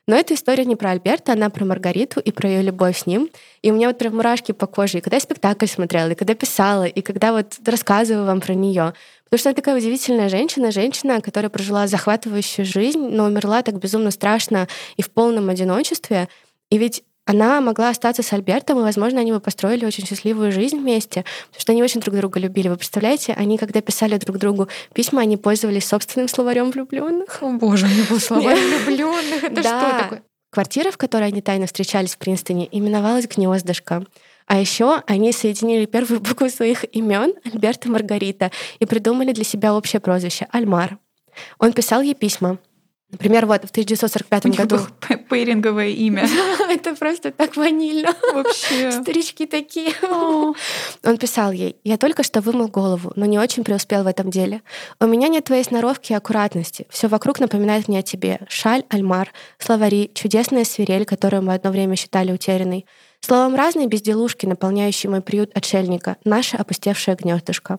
Speaker 1: Но эта история не про Альберта, она про Маргариту и про ее любовь с ним. И у меня вот прям мурашки по коже, и когда я спектакль смотрела, и когда писала, и когда вот рассказываю вам про нее. Потому что она такая удивительная женщина, женщина, которая прожила захватывающую жизнь, но умерла так безумно страшно и в полном одиночестве. И ведь она могла остаться с Альбертом, и, возможно, они бы построили очень счастливую жизнь вместе, потому что они очень друг друга любили. Вы представляете, они, когда писали друг другу письма, они пользовались собственным словарем влюбленных.
Speaker 3: О боже, у них был словарь влюбленных. Это что такое?
Speaker 1: Квартира, в которой они тайно встречались в Принстоне, именовалась «Гнездышко». А еще они соединили первую букву своих имен, Альберт и Маргарита, и придумали для себя общее прозвище — Альмар. Он писал ей письма. Например, вот в тысяча девятьсот сорок пятом
Speaker 3: У него
Speaker 1: году...
Speaker 3: было пейринговое имя.
Speaker 1: Это просто так ванильно.
Speaker 3: Вообще.
Speaker 1: Старички такие. Он писал ей: «Я только что вымыл голову, но не очень преуспел в этом деле. У меня нет твоей сноровки и аккуратности. Все вокруг напоминает мне о тебе. Шаль, Альмар, словари, чудесная свирель, которую мы одно время считали утерянной. Словом, разные безделушки, наполняющие мой приют отшельника. Наше опустевшее гнездышко».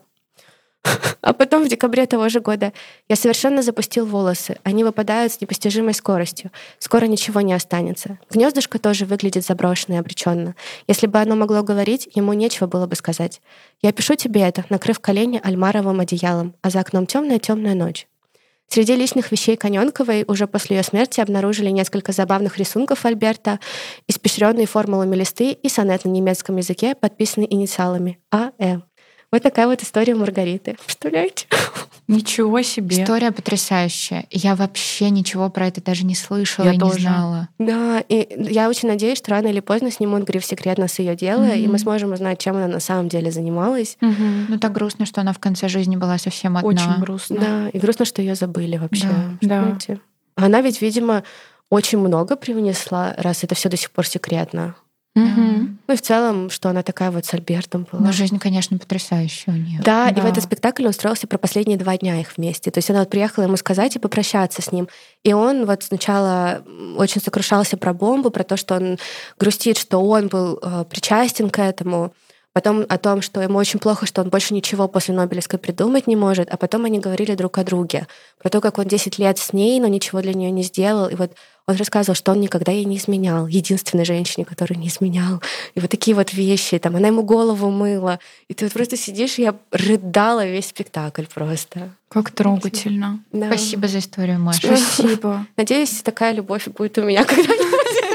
Speaker 1: А потом в декабре того же года: «Я совершенно запустил волосы. Они выпадают с непостижимой скоростью. Скоро ничего не останется. Гнездышко тоже выглядит заброшенно и обреченно. Если бы оно могло говорить, ему нечего было бы сказать. Я пишу тебе это, накрыв колени альмаровым одеялом, а за окном темная темная ночь». Среди личных вещей Канёнковой уже после ее смерти обнаружили несколько забавных рисунков Альберта, испещренные формулами листы и сонет на немецком языке, подписанный инициалами А Э. Вот такая вот история Маргариты. Представляете?
Speaker 3: Ничего себе.
Speaker 2: История потрясающая. Я вообще ничего про это даже не слышала
Speaker 3: Я
Speaker 2: и
Speaker 3: тоже.
Speaker 2: не знала.
Speaker 1: Да, и я очень надеюсь, что рано или поздно снимут гриф «Секретно» с ее дела,
Speaker 2: Мгм.
Speaker 1: и мы сможем узнать, чем она на самом деле занималась.
Speaker 3: Мгм.
Speaker 2: Ну так грустно, что она в конце жизни была совсем одна.
Speaker 3: Очень грустно.
Speaker 1: Да, и грустно, что ее забыли вообще.
Speaker 3: Да.
Speaker 1: Представляете? Она ведь, видимо, очень много привнесла, раз это все до сих пор секретно.
Speaker 3: Мгм.
Speaker 1: Ну и в целом, что она такая вот с Альбертом была.
Speaker 2: Но жизнь, конечно, потрясающая у нее.
Speaker 1: Да, и в
Speaker 3: Да.
Speaker 1: этот спектакль он устроился про последние два дня их вместе. То есть она вот приехала ему сказать и попрощаться с ним. И он вот сначала очень сокрушался про бомбу, про то, что он грустит, что он был э, причастен к этому. Потом о том, что ему очень плохо, что он больше ничего после Нобелевской придумать не может. А потом они говорили друг о друге. Про то, как он десять лет с ней, но ничего для нее не сделал. И вот он рассказывал, что он никогда ей не изменял. Единственной женщине, которая не изменял. И вот такие вот вещи. Там, она ему голову мыла. И ты вот просто сидишь, и я рыдала весь спектакль просто.
Speaker 3: Как трогательно.
Speaker 1: Да.
Speaker 2: Спасибо за историю, Маша.
Speaker 3: Спасибо.
Speaker 1: Надеюсь, такая любовь будет у меня когда-нибудь.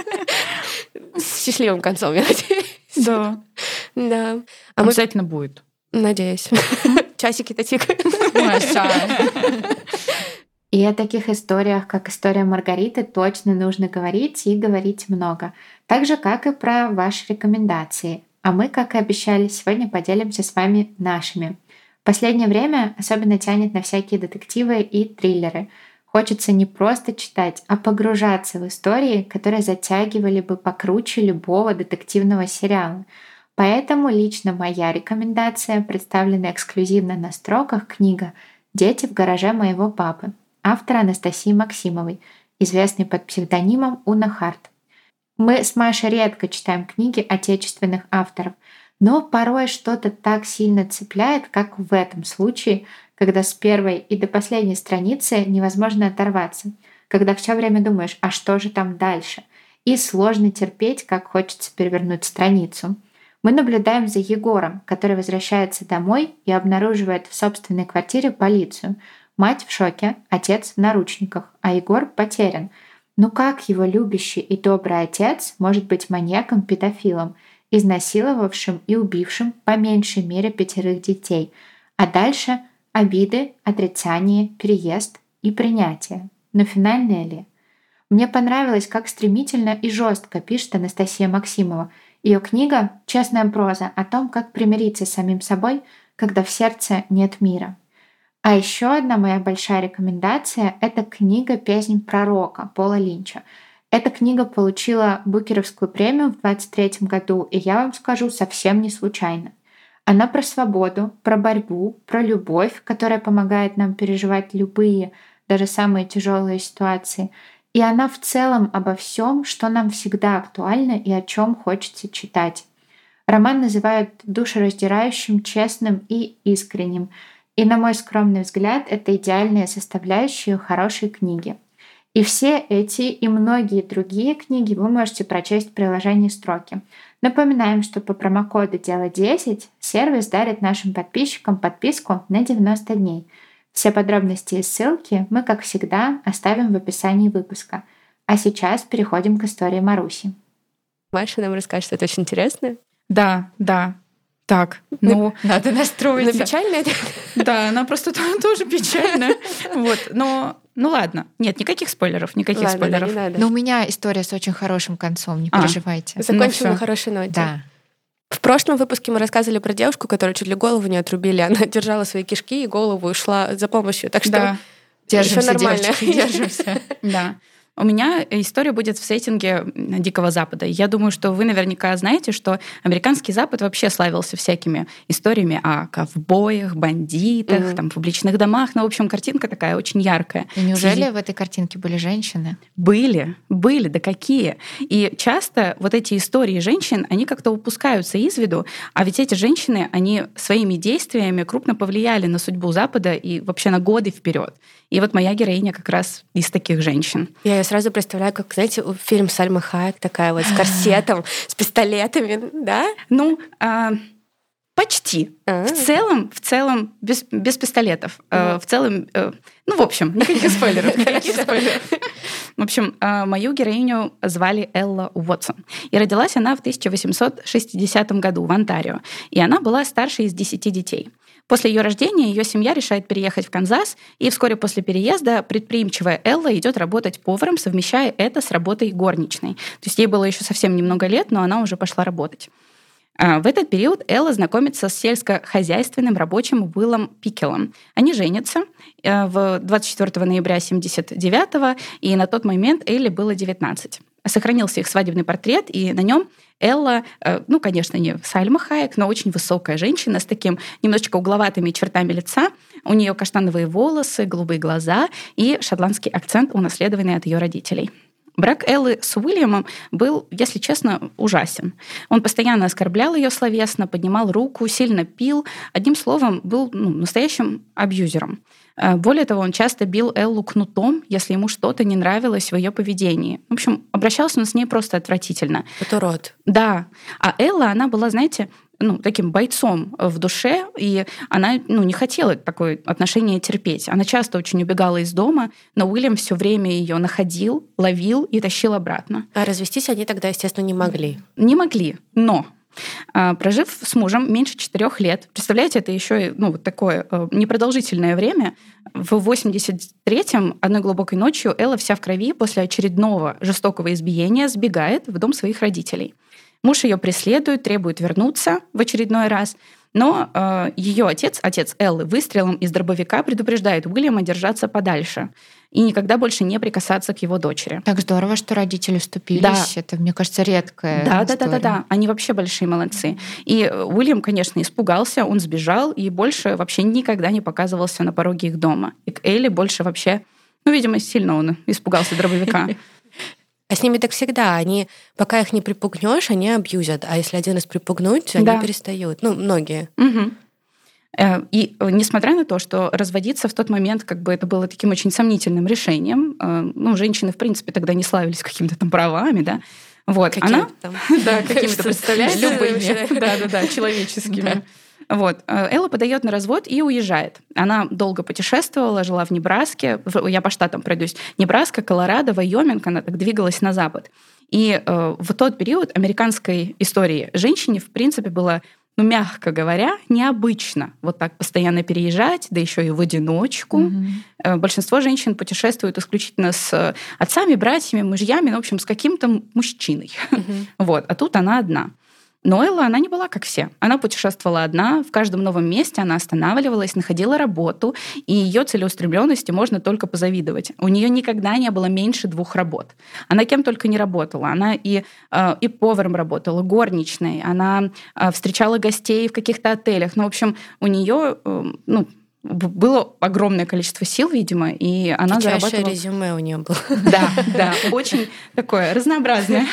Speaker 1: С счастливым концом, я надеюсь.
Speaker 3: Да.
Speaker 1: Да. А мы...
Speaker 3: Обязательно будет.
Speaker 1: Надеюсь. Часики-то тикают.
Speaker 3: Маша.
Speaker 2: И о таких историях, как история Маргариты, точно нужно говорить и говорить много. Так же, как и про ваши рекомендации. А мы, как и обещали, сегодня поделимся с вами нашими. В последнее время особенно тянет на всякие детективы и триллеры. Хочется не просто читать, а погружаться в истории, которые затягивали бы покруче любого детективного сериала. Поэтому лично моя рекомендация, представлена эксклюзивно на строках, книга «Дети в гараже моего папы» автора Анастасии Максимовой, известной под псевдонимом Уна Харт. Мы с Машей редко читаем книги отечественных авторов, но порой что-то так сильно цепляет, как в этом случае, когда с первой и до последней страницы невозможно оторваться, когда все время думаешь, а что же там дальше, и сложно терпеть, как хочется перевернуть страницу. Мы наблюдаем за Егором, который возвращается домой и обнаруживает в собственной квартире полицию. Мать в шоке, отец в наручниках, а Егор потерян. Ну как его любящий и добрый отец может быть маньяком-педофилом, изнасиловавшим и убившим по меньшей мере пятерых детей? А дальше обиды, отрицание, переезд и принятие. Но финальное ли? Мне понравилось, как стремительно и жестко пишет Анастасия Максимова. Ее книга — честная проза о том, как примириться с самим собой, когда в сердце нет мира. А еще одна моя большая рекомендация — это книга «Песнь пророка» Пола Линча. Эта книга получила Букеровскую премию в двадцать третьем году, и я вам скажу, совсем не случайно. Она про свободу, про борьбу, про любовь, которая помогает нам переживать любые, даже самые тяжелые ситуации. И она в целом обо всем, что нам всегда актуально и о чем хочется читать. Роман называют душераздирающим, честным и искренним. И, на мой скромный взгляд, это идеальная составляющая хорошей книги. И все эти и многие другие книги вы можете прочесть в приложении «Строки». Напоминаем, что по промокоду дело десять сервис дарит нашим подписчикам подписку на девяносто дней. Все подробности и ссылки мы, как всегда, оставим в описании выпуска. А сейчас переходим к истории Маруси.
Speaker 1: Маша нам расскажет, что это очень интересно.
Speaker 3: Да, да. Так, ну, надо настроиться.
Speaker 1: Но печально это?
Speaker 3: Да, она просто тоже печальная. Вот, но, ну ладно. Нет, никаких спойлеров, никаких
Speaker 1: Ладно, да,
Speaker 3: спойлеров.
Speaker 1: не надо.
Speaker 4: Но у меня история с очень хорошим концом, не
Speaker 3: А.
Speaker 4: переживайте.
Speaker 1: Закончим
Speaker 3: Ну
Speaker 1: на
Speaker 3: всё.
Speaker 1: хорошей ноте.
Speaker 4: Да.
Speaker 1: В прошлом выпуске мы рассказывали про девушку, которая чуть ли голову не отрубили. Она держала свои кишки и голову и шла за помощью. Так что
Speaker 3: Да,
Speaker 4: Держимся,
Speaker 1: всё нормально.
Speaker 4: девочки, держимся.
Speaker 3: да. У меня история будет в сеттинге Дикого Запада. Я думаю, что вы наверняка знаете, что американский Запад вообще славился всякими историями о ковбоях, бандитах,
Speaker 1: Мгм.
Speaker 3: там, публичных домах. Ну, в общем, картинка такая очень яркая.
Speaker 4: И неужели в этой картинке были женщины?
Speaker 3: Были, были, да какие. И часто вот эти истории женщин, они как-то упускаются из виду, а ведь эти женщины, они своими действиями крупно повлияли на судьбу Запада и вообще на годы вперед. И вот моя героиня как раз из таких женщин.
Speaker 1: я ее сразу представляю, как, знаете, фильм Сальмы Хайек, такая вот с корсетом, с пистолетами, да?
Speaker 3: Ну, а, почти.
Speaker 1: А.
Speaker 3: В целом, в целом, без, без пистолетов. Э,
Speaker 1: Ну.
Speaker 3: В целом, э, ну, в общем, никаких спойлеров. Никаких спойлеров. В общем, э, мою героиню звали Элла Уотсон. И родилась она в тысяча восемьсот шестидесятом году в Онтарио. И она была старшей из десяти детей. После ее рождения ее семья решает переехать в Канзас, и вскоре после переезда предприимчивая Элла идет работать поваром, совмещая это с работой горничной. То есть ей было еще совсем немного лет, но она уже пошла работать. А В этот период Элла знакомится с сельскохозяйственным рабочим Уиллом Пикелом. Они женятся э, в двадцать четвёртого ноября семьдесят девятого, и на тот момент Элле было девятнадцать. Сохранился их свадебный портрет, и на нем Элла, э, ну, конечно, не Сальма Хайек, но очень высокая женщина с таким немножечко угловатыми чертами лица. У нее каштановые волосы, голубые глаза и шотландский акцент, унаследованный от ее родителей. Брак Эллы с Уильямом был, если честно, ужасен. Он постоянно оскорблял ее словесно, поднимал руку, сильно пил. Одним словом, был ну, настоящим абьюзером. Более того, он часто бил Эллу кнутом, если ему что-то не нравилось в ее поведении. В общем, обращался он с ней просто отвратительно.
Speaker 1: Это урод.
Speaker 3: Да. А Элла, она была, знаете, ну, таким бойцом в душе, и она ну, не хотела такое отношение терпеть. Она часто очень убегала из дома, но Уильям все время ее находил, ловил и тащил обратно.
Speaker 1: А развестись они тогда, естественно, не могли.
Speaker 3: Не могли, но прожив с мужем меньше четырех лет, представляете, это еще ну, вот такое непродолжительное время, в восемьдесят третьем одной глубокой ночью Элла вся в крови после очередного жестокого избиения сбегает в дом своих родителей. Муж ее преследует, требует вернуться в очередной раз, но э, ее отец, отец Эллы, выстрелом из дробовика предупреждает Уильяма держаться подальше и никогда больше не прикасаться к его дочери.
Speaker 4: Так здорово, что родители вступились.
Speaker 3: Да.
Speaker 4: Это, мне кажется, редкая
Speaker 3: Да, да,
Speaker 4: история.
Speaker 3: да, да, да. Они вообще большие молодцы. И Уильям, конечно, испугался, он сбежал и больше вообще никогда не показывался на пороге их дома. И к Элле больше вообще, ну, видимо, сильно он испугался дробовика.
Speaker 1: А с ними так всегда. Они, пока их не припугнешь, они абьюзят. А если один раз припугнуть, они
Speaker 3: Да.
Speaker 1: перестают. Ну, многие.
Speaker 3: Угу. И несмотря на то, что разводиться в тот момент как бы это было таким очень сомнительным решением, ну, женщины, в принципе, тогда не славились какими-то там правами, да, вот, она...
Speaker 1: Там.
Speaker 3: Да, какими-то, представляете?
Speaker 1: Любыми.
Speaker 3: Да-да-да, человеческими. Вот. Элла подает на развод и уезжает. Она долго путешествовала, жила в Небраске. Я по штатам пройдусь. Небраска, Колорадо, Вайоминг. Она так двигалась на запад. И э, в тот период американской истории женщине, в принципе, было, ну, мягко говоря, необычно вот так постоянно переезжать, да еще и в одиночку. Mm-hmm. Большинство женщин путешествуют исключительно с отцами, братьями, мужьями, ну, в общем, с каким-то мужчиной. Mm-hmm. Вот. А тут она одна. Но Элла, она не была как все. Она путешествовала одна, в каждом новом месте она останавливалась, находила работу, и ее целеустремленности можно только позавидовать. У нее никогда не было меньше двух работ. Она кем только не работала. Она и, и поваром работала, горничной, она встречала гостей в каких-то отелях. Ну, в общем, у нее, ну, было огромное количество сил, видимо, и она
Speaker 1: Дичайшее
Speaker 3: зарабатывала...
Speaker 1: резюме у нее было.
Speaker 3: Да, да, очень такое разнообразное.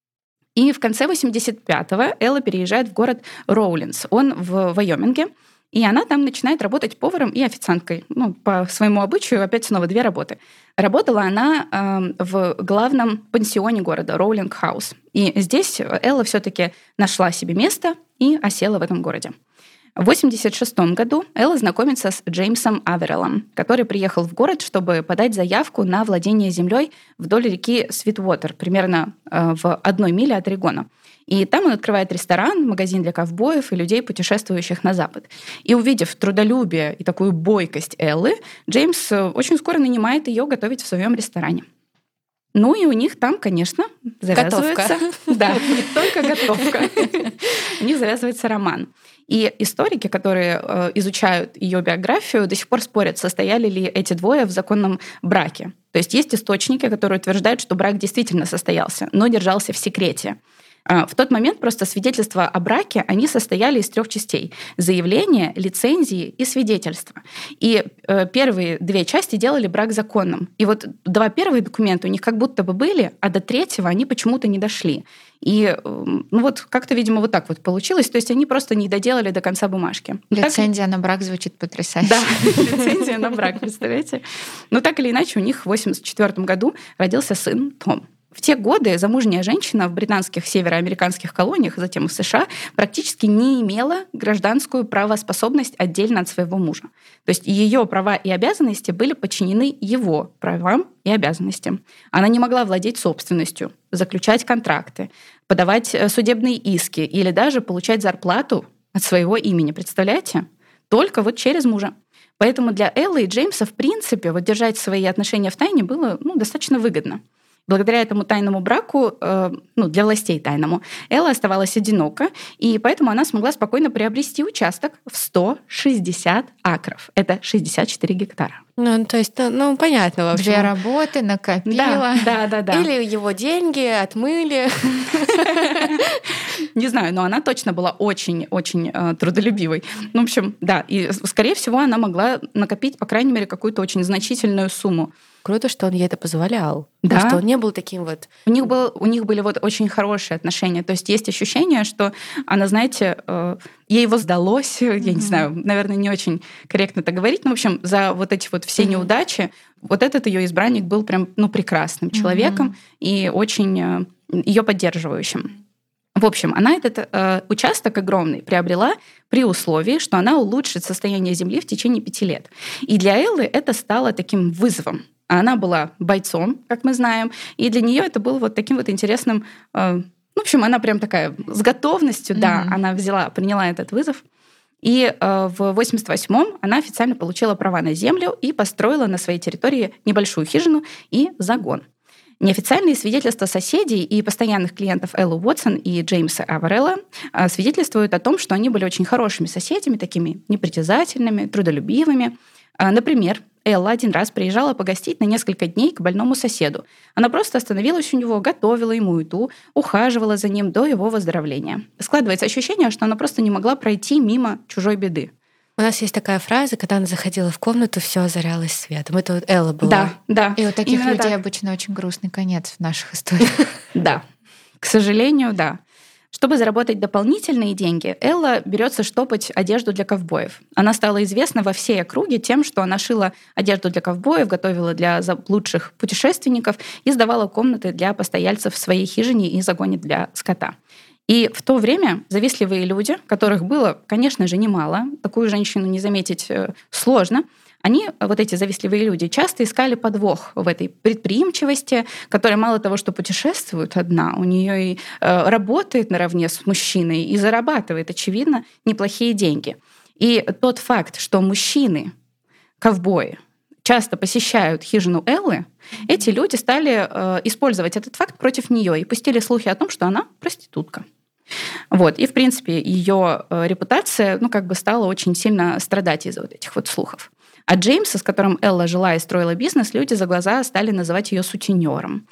Speaker 3: И в конце восемьдесят пятого Элла переезжает в город Роулинс. Он в Вайоминге. И она там начинает работать поваром и официанткой. Ну, по своему обычаю, опять снова две работы. Работала она э, в главном пансионе города, Роулинг Хаус. И здесь Элла все-таки нашла себе место и осела в этом городе. В восемьдесят шестом году Элла знакомится с Джеймсом Авереллом, который приехал в город, чтобы подать заявку на владение землей вдоль реки Свитвотер, примерно в одной миле от Орегона. И там он открывает ресторан, магазин для ковбоев и людей, путешествующих на запад. И увидев трудолюбие и такую бойкость Эллы, Джеймс очень скоро нанимает ее готовить в своем ресторане. Ну и у них там, конечно, завязывается...
Speaker 1: Готовка.
Speaker 3: Да, не только готовка. У них завязывается роман. И историки, которые э, изучают ее биографию, до сих пор спорят, состояли ли эти двое в законном браке. То есть есть источники, которые утверждают, что брак действительно состоялся, но держался в секрете. В тот момент просто свидетельства о браке, они состояли из трех частей. Заявление, лицензии и свидетельство. И э, первые две части делали брак законным. И вот два первых документа у них как будто бы были, а до третьего они почему-то не дошли. И э, ну вот как-то, видимо, вот так вот получилось. То есть они просто не доделали до конца бумажки.
Speaker 4: Лицензия так... на брак звучит потрясающе.
Speaker 3: Да, лицензия на брак, представляете? Но так или иначе у них в восемьдесят четвёртом году родился сын Том. В те годы замужняя женщина в британских североамериканских колониях, затем и в США, практически не имела гражданскую правоспособность отдельно от своего мужа. То есть ее права и обязанности были подчинены его правам и обязанностям. Она не могла владеть собственностью, заключать контракты, подавать судебные иски или даже получать зарплату от своего имени. Представляете? Только вот через мужа. Поэтому для Эллы и Джеймса, в принципе, вот держать свои отношения в тайне было ну, достаточно выгодно. Благодаря этому тайному браку, ну, для властей тайному, Элла оставалась одинока, и поэтому она смогла спокойно приобрести участок в сто шестьдесят акров. Это шестьдесят четыре гектара.
Speaker 1: Ну, то есть, ну, понятно, в общем.
Speaker 4: Две работы накопила.
Speaker 3: Да, да, да, да.
Speaker 1: Или его деньги отмыли.
Speaker 3: Не знаю, но она точно была очень-очень трудолюбивой. Ну, в общем, да, и, скорее всего, она могла накопить, по крайней мере, какую-то очень значительную сумму.
Speaker 1: Круто, что он ей это позволял.
Speaker 3: Да.
Speaker 1: Что он не был таким вот...
Speaker 3: У них, был, у них были вот очень хорошие отношения. То есть есть ощущение, что она, знаете, ей воздалось, я mm-hmm. не знаю, наверное, не очень корректно это говорить, но, в общем, за вот эти вот все mm-hmm. неудачи вот этот ее избранник был прям, ну, прекрасным человеком mm-hmm. и очень ее поддерживающим. В общем, она этот э, участок огромный приобрела при условии, что она улучшит состояние земли в течение пяти лет. И для Эллы это стало таким вызовом. Она была бойцом, как мы знаем, и для нее это было вот таким вот интересным... Э, в общем, она прям такая с готовностью, mm-hmm. да, она взяла, приняла этот вызов. И э, в восемьдесят восьмом она официально получила права на землю и построила на своей территории небольшую хижину и загон. Неофициальные свидетельства соседей и постоянных клиентов Эллы Уотсон и Джеймса Аверелла свидетельствуют о том, что они были очень хорошими соседями, такими непритязательными, трудолюбивыми. Например, Элла один раз приезжала погостить на несколько дней к больному соседу. Она просто остановилась у него, готовила ему еду, ухаживала за ним до его выздоровления. Складывается ощущение, что она просто не могла пройти мимо чужой беды.
Speaker 1: У нас есть такая фраза, когда она заходила в комнату, все озарялось светом. Это вот Элла была.
Speaker 3: Да, да.
Speaker 4: И у таких
Speaker 3: Именно
Speaker 4: людей
Speaker 3: так.
Speaker 4: обычно очень грустный конец в наших историях.
Speaker 3: Да, к сожалению, да. Чтобы заработать дополнительные деньги, Элла берется штопать одежду для ковбоев. Она стала известна во всей округе тем, что она шила одежду для ковбоев, готовила для лучших путешественников и сдавала комнаты для постояльцев в своей хижине и загоне для скота. И в то время завистливые люди, которых было, конечно же, немало, такую женщину не заметить сложно, они, вот эти завистливые люди, часто искали подвох в этой предприимчивости, которая мало того, что путешествует одна, у нее и э, работает наравне с мужчиной и зарабатывает, очевидно, неплохие деньги. И тот факт, что мужчины, ковбои, часто посещают хижину Эллы, эти люди стали э, использовать этот факт против нее и пустили слухи о том, что она проститутка. Вот. И, в принципе, ее э, репутация ну, как бы стала очень сильно страдать из-за вот этих вот слухов. А Джеймса, с которым Элла жила и строила бизнес, люди за глаза стали называть ее сутенером.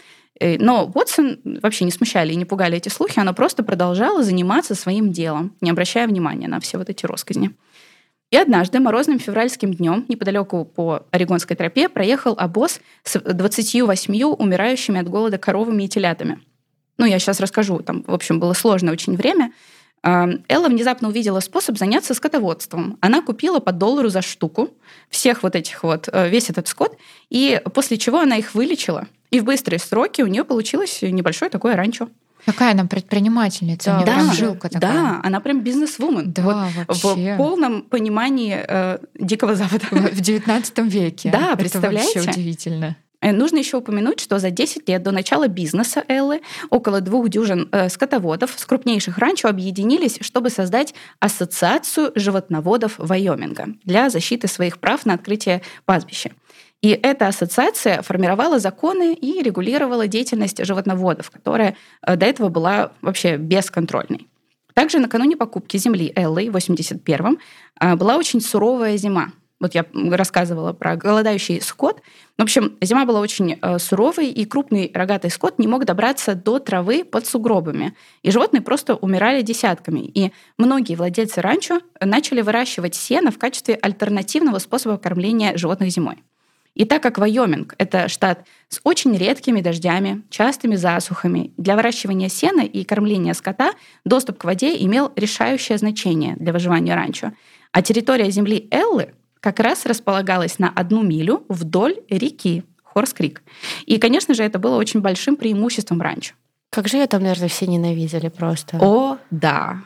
Speaker 3: Но Уотсон вообще не смущали и не пугали эти слухи, она просто продолжала заниматься своим делом, не обращая внимания на все вот эти россказни. И однажды морозным февральским днем неподалеку по Орегонской тропе проехал обоз с двадцатью восьмью умирающими от голода коровами и телятами. Ну, я сейчас расскажу, там, в общем, было сложное очень время. Элла внезапно увидела способ заняться скотоводством. Она купила по доллару за штуку всех вот этих вот, весь этот скот, и после чего она их вылечила, и в быстрые сроки у нее получилось небольшое такое ранчо.
Speaker 4: Какая она предпринимательница,
Speaker 1: Да.
Speaker 4: у неё
Speaker 3: Да,
Speaker 4: прям жилка такая.
Speaker 3: да, она прям бизнес-вумен.
Speaker 4: Да,
Speaker 3: Вот
Speaker 4: вообще.
Speaker 3: в полном понимании э, Дикого Запада.
Speaker 4: В девятнадцатом веке.
Speaker 3: Да,
Speaker 4: Это
Speaker 3: представляете?
Speaker 4: вообще удивительно.
Speaker 3: Э, Нужно еще упомянуть, что за десять лет до начала бизнеса Эллы около двух дюжин э, скотоводов с крупнейших ранчо объединились, чтобы создать ассоциацию животноводов Вайоминга для защиты своих прав на открытие пастбища. И эта ассоциация формировала законы и регулировала деятельность животноводов, которая э, до этого была вообще бесконтрольной. Также накануне покупки земли Эллой в восемьдесят первом э, была очень суровая зима. Вот я рассказывала про голодающий скот. В общем, зима была очень э, суровой, и крупный рогатый скот не мог добраться до травы под сугробами. И животные просто умирали десятками. И многие владельцы ранчо начали выращивать сено в качестве альтернативного способа кормления животных зимой. И так как Вайоминг — это штат с очень редкими дождями, частыми засухами, для выращивания сена и кормления скота доступ к воде имел решающее значение для выживания ранчо. А территория земли Эллы как раз располагалась на одну милю вдоль реки Хорс-Крик. И, конечно же, это было очень большим преимуществом ранчо.
Speaker 1: Как же ее там, наверное, все ненавидели просто.
Speaker 3: О, да.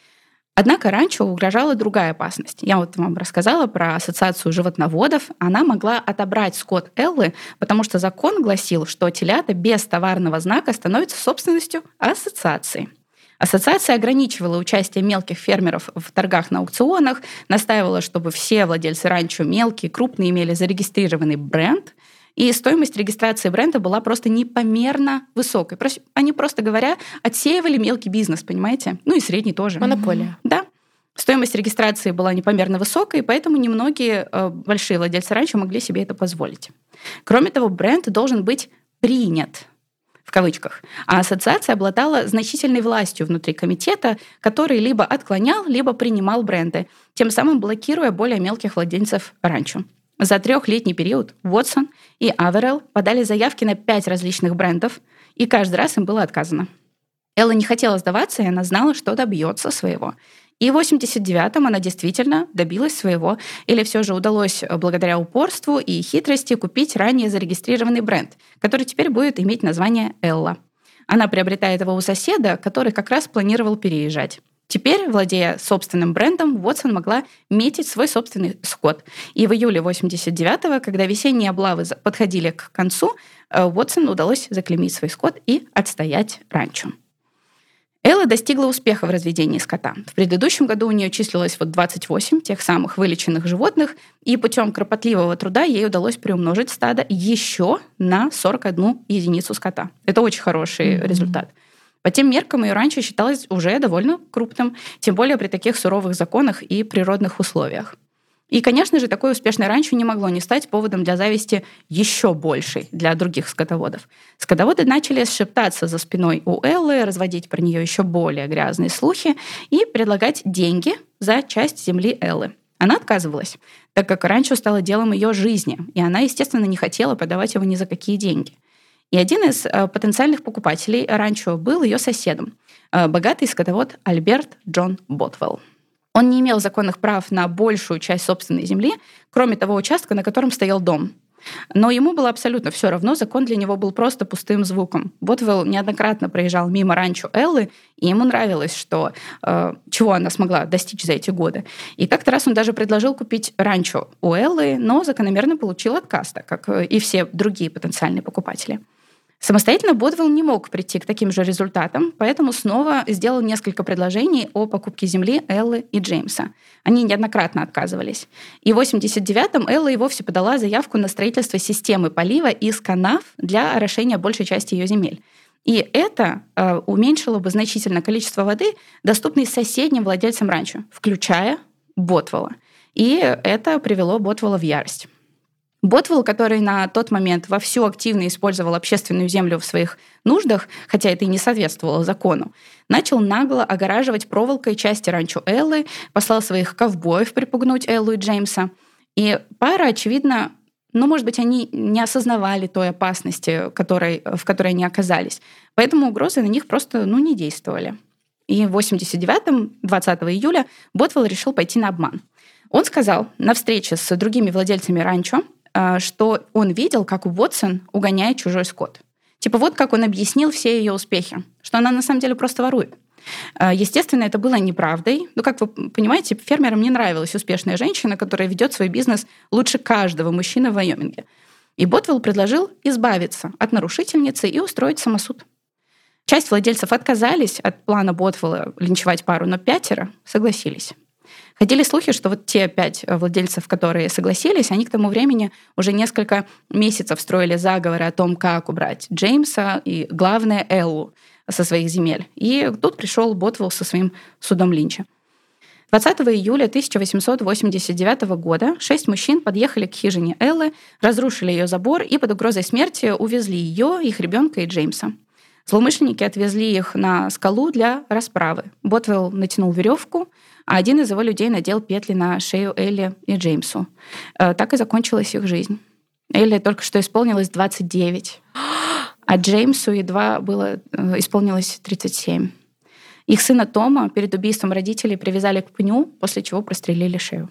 Speaker 3: Однако ранчо угрожала другая опасность. Я вот вам рассказала про ассоциацию животноводов. Она могла отобрать скот Эллы, потому что закон гласил, что телята без товарного знака становятся собственностью ассоциации. Ассоциация ограничивала участие мелких фермеров в торгах на аукционах, настаивала, чтобы все владельцы ранчо, мелкие, крупные, имели зарегистрированный бренд, и стоимость регистрации бренда была просто непомерно высокой. Они, просто говоря, отсеивали мелкий бизнес, понимаете? Ну и средний тоже.
Speaker 1: Монополия.
Speaker 3: Да. Стоимость регистрации была непомерно высокой, поэтому немногие э, большие владельцы ранчо могли себе это позволить. Кроме того, бренд должен быть принят, в кавычках, а ассоциация обладала значительной властью внутри комитета, который либо отклонял, либо принимал бренды, тем самым блокируя более мелких владельцев ранчо. За трехлетний период Уотсон и Аверелл подали заявки на пять различных брендов, и каждый раз им было отказано. Элла не хотела сдаваться, и она знала, что добьется своего. И в восемьдесят девятом она действительно добилась своего, или все же удалось благодаря упорству и хитрости купить ранее зарегистрированный бренд, который теперь будет иметь название Элла. Она приобретает его у соседа, который как раз планировал переезжать. Теперь, владея собственным брендом, Уотсон могла метить свой собственный скот. И в июле восемьдесят девятого, когда весенние облавы подходили к концу, Уотсон удалось заклеймить свой скот и отстоять ранчо. Элла достигла успеха в разведении скота. В предыдущем году у нее числилось вот двадцать восемь тех самых вылеченных животных, и путем кропотливого труда ей удалось приумножить стадо еще на сорок одну единицу скота. Это очень хороший mm-hmm. результат. По тем меркам ее ранчо считалось уже довольно крупным, тем более при таких суровых законах и природных условиях. И, конечно же, такое успешное ранчо не могло не стать поводом для зависти еще большей для других скотоводов. Скотоводы начали шептаться за спиной у Эллы, разводить про нее еще более грязные слухи и предлагать деньги за часть земли Эллы. Она отказывалась, так как ранчо стало делом ее жизни, и она, естественно, не хотела подавать его ни за какие деньги. И один из э, потенциальных покупателей ранчо был ее соседом, э, богатый скотовод Альберт Джон Ботвелл. Он не имел законных прав на большую часть собственной земли, кроме того участка, на котором стоял дом. Но ему было абсолютно все равно, закон для него был просто пустым звуком. Ботвелл неоднократно проезжал мимо ранчо Эллы, и ему нравилось, что, э, чего она смогла достичь за эти годы. И как-то раз он даже предложил купить ранчо у Эллы, но закономерно получил отказ, так как и все другие потенциальные покупатели. Самостоятельно Ботвелл не мог прийти к таким же результатам, поэтому снова сделал несколько предложений о покупке земли Эллы и Джеймса. Они неоднократно отказывались. И в восемьдесят девятом Элла и вовсе подала заявку на строительство системы полива из канав для орошения большей части ее земель. И это э, уменьшило бы значительно количество воды, доступной соседним владельцам ранчо, включая Ботвелла. И это привело Ботвелла в ярость. Ботвелл, который на тот момент вовсю активно использовал общественную землю в своих нуждах, хотя это и не соответствовало закону, начал нагло огораживать проволокой части ранчо Эллы, послал своих ковбоев припугнуть Эллу и Джеймса. И пара, очевидно, ну, может быть, они не осознавали той опасности, которой, в которой они оказались. Поэтому угрозы на них просто ну, не действовали. И в восемьдесят девятом, двадцатого июля, Ботвелл решил пойти на обман. Он сказал на встрече с другими владельцами ранчо, что он видел, как Уотсон угоняет чужой скот. Типа вот как он объяснил все ее успехи, что она на самом деле просто ворует. Естественно, это было неправдой. Ну, как вы понимаете, фермерам не нравилась успешная женщина, которая ведет свой бизнес лучше каждого мужчины в Вайоминге. И Ботвелл предложил избавиться от нарушительницы и устроить самосуд. Часть владельцев отказались от плана Ботвелла линчевать пару, но пятеро согласились. Ходили слухи, что вот те пять владельцев, которые согласились, они к тому времени уже несколько месяцев строили заговоры о том, как убрать Джеймса и, главное, Эллу со своих земель. И тут пришел Ботвелл со своим судом линча. двадцатого июля тысяча восемьсот восемьдесят девятого года шесть мужчин подъехали к хижине Эллы, разрушили ее забор и под угрозой смерти увезли ее, их ребенка и Джеймса. Злоумышленники отвезли их на скалу для расправы. Ботвелл натянул веревку, а один из его людей надел петли на шею Элли и Джеймсу. Так и закончилась их жизнь. Элли только что исполнилось двадцать девять, а Джеймсу едва было исполнилось тридцать семь. Их сына Тома перед убийством родителей привязали к пню, после чего прострелили шею.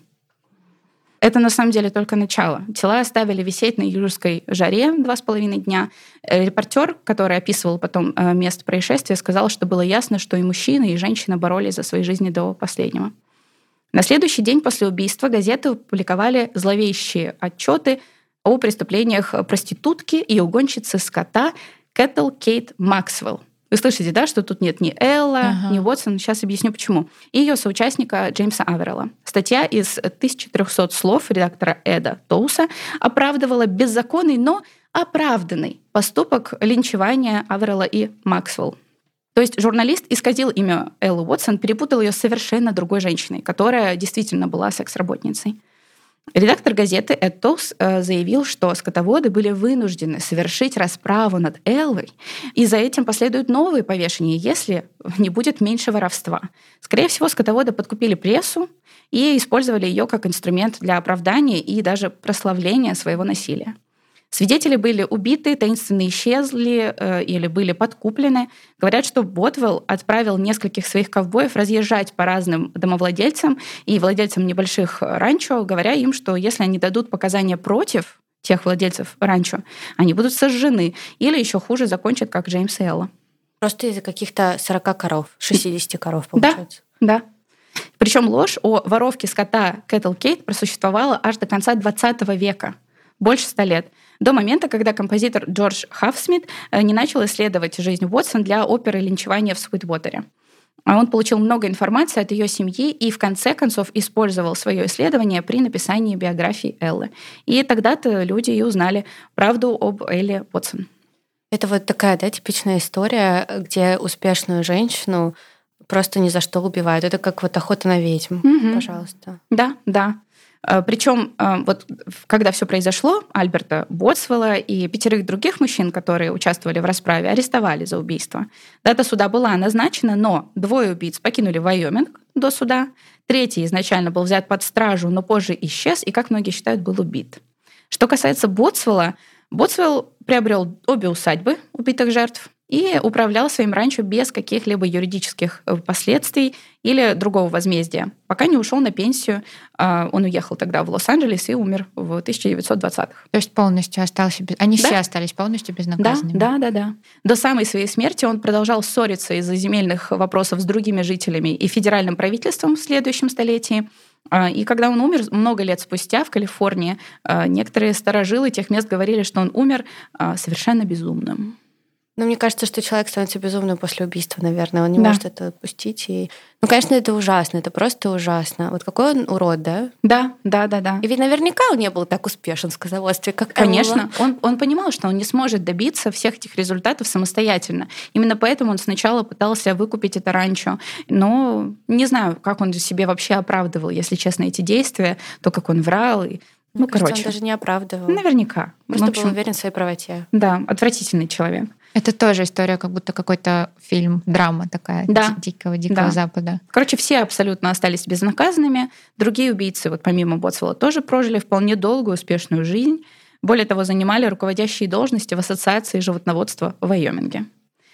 Speaker 3: Это на самом деле только начало. Тела оставили висеть на июльской жаре два с половиной дня. Репортер, который описывал потом место происшествия, сказал, что было ясно, что и мужчина, и женщина боролись за свои жизни до последнего. На следующий день после убийства газеты опубликовали зловещие отчеты о преступлениях проститутки и угонщицы скота Кэттл Кейт Максвелл. Вы слышите, да, что тут нет ни Элла, ага. ни Уотсон. Сейчас объясню, почему. И ее соучастника Джеймса Аверелла. Статья из тысяча триста слов редактора Эда Тоуса оправдывала беззаконный, но оправданный поступок линчевания Аверелла и Максвелл. То есть журналист исказил имя Эллы Уотсон, перепутал ее с совершенно другой женщиной, которая действительно была секс-работницей. Редактор газеты Эд Тоус заявил, что скотоводы были вынуждены совершить расправу над Эллой, и за этим последуют новые повешения, если не будет меньше воровства. Скорее всего, скотоводы подкупили прессу и использовали ее как инструмент для оправдания и даже прославления своего насилия. Свидетели были убиты, таинственно исчезли э, или были подкуплены. Говорят, что Ботвелл отправил нескольких своих ковбоев разъезжать по разным домовладельцам и владельцам небольших ранчо, говоря им, что если они дадут показания против тех владельцев ранчо, они будут сожжены или еще хуже закончат, как Джеймс и Элла.
Speaker 1: Просто из-за каких-то сорока коров, шестидесяти коров, получается.
Speaker 3: Да, да. Причем ложь о воровке скота Кэттл Кейт просуществовала аж до конца двадцатого века. Больше ста лет. До момента, когда композитор Джордж Хаффсмит не начал исследовать жизнь Уотсон для оперы «Линчевание в Суитвотере». Он получил много информации от ее семьи и в конце концов использовал свое исследование при написании биографии Эллы. И тогда-то люди и узнали правду об Элле Уотсон.
Speaker 1: Это вот такая, да, типичная история, где успешную женщину просто ни за что убивают. Это как вот охота на ведьм, mm-hmm. пожалуйста.
Speaker 3: Да, да. Причем, вот когда все произошло, Альберта Ботвелла и пятерых других мужчин, которые участвовали в расправе, арестовали за убийство. Дата суда была назначена, но двое убийц покинули Вайоминг до суда. Третий изначально был взят под стражу, но позже исчез и, как многие считают, был убит. Что касается Ботвелла, Ботвелл приобрел обе усадьбы убитых жертв и управлял своим ранчо без каких-либо юридических последствий или другого возмездия. Пока не ушел на пенсию, он уехал тогда в Лос-Анджелес и умер в тысяча девятьсот двадцатых.
Speaker 4: То есть полностью остался без... Они да. все остались полностью безнаказанными.
Speaker 3: Да, да, да, да. До самой своей смерти он продолжал ссориться из-за земельных вопросов с другими жителями и федеральным правительством в следующем столетии. И когда он умер много лет спустя в Калифорнии, некоторые старожилы тех мест говорили, что он умер совершенно безумным.
Speaker 1: Ну, мне кажется, что человек становится безумным после убийства, наверное. Он не
Speaker 3: да.
Speaker 1: может это отпустить. И... Ну, конечно, это ужасно, это просто ужасно. Вот какой он урод, да?
Speaker 3: Да, да, да, да.
Speaker 1: И ведь наверняка он не был так успешен в скотоводстве, как
Speaker 3: Конечно. Он, он понимал, что он не сможет добиться всех этих результатов самостоятельно. Именно поэтому он сначала пытался выкупить это ранчо. Но не знаю, как он себе вообще оправдывал, если честно, эти действия, то, как он врал. И... Ну,
Speaker 1: Мне
Speaker 3: короче.
Speaker 1: кажется, он даже не оправдывал.
Speaker 3: Наверняка.
Speaker 1: Просто
Speaker 3: в общем,
Speaker 1: был уверен в своей правоте.
Speaker 3: Да, отвратительный человек.
Speaker 4: Это тоже история, как будто какой-то фильм, драма такая
Speaker 3: да.
Speaker 4: дикого, дикого
Speaker 3: да.
Speaker 4: Запада.
Speaker 3: Короче, все абсолютно остались безнаказанными. Другие убийцы, вот помимо Ботвелла, тоже прожили вполне долгую, успешную жизнь. Более того, занимали руководящие должности в Ассоциации животноводства в Вайоминге.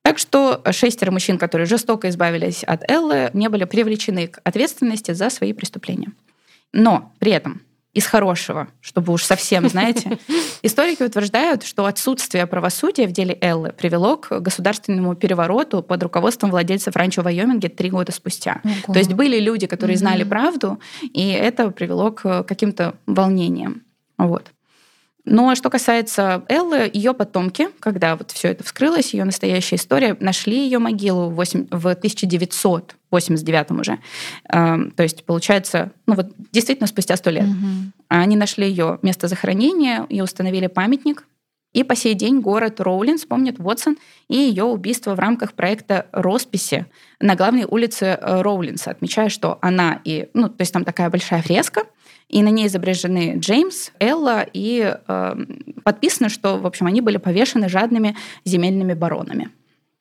Speaker 3: Так что шестеро мужчин, которые жестоко избавились от Эллы, не были привлечены к ответственности за свои преступления. Но при этом из хорошего, чтобы уж совсем, знаете, историки утверждают, что отсутствие правосудия в деле Эллы привело к государственному перевороту под руководством владельцев ранчо в Вайоминге три года спустя. Ого. То есть были люди, которые знали mm-hmm. правду, и это привело к каким-то волнениям. Вот. Но что касается Эллы, ее потомки, когда вот все это вскрылось, ее настоящая история, нашли ее могилу в тысяча девятьсот восемьдесят девятом уже. То есть, получается, ну вот действительно спустя сто лет. Угу. Они нашли ее место захоронения и установили памятник. И по сей день город Роулинс помнит Уотсон и ее убийство в рамках проекта росписи на главной улице Роулинса, отмечая, что она и... Ну, то есть там такая большая фреска, и на ней изображены Джеймс, Элла, и э, подписано, что, в общем, они были повешены жадными земельными баронами.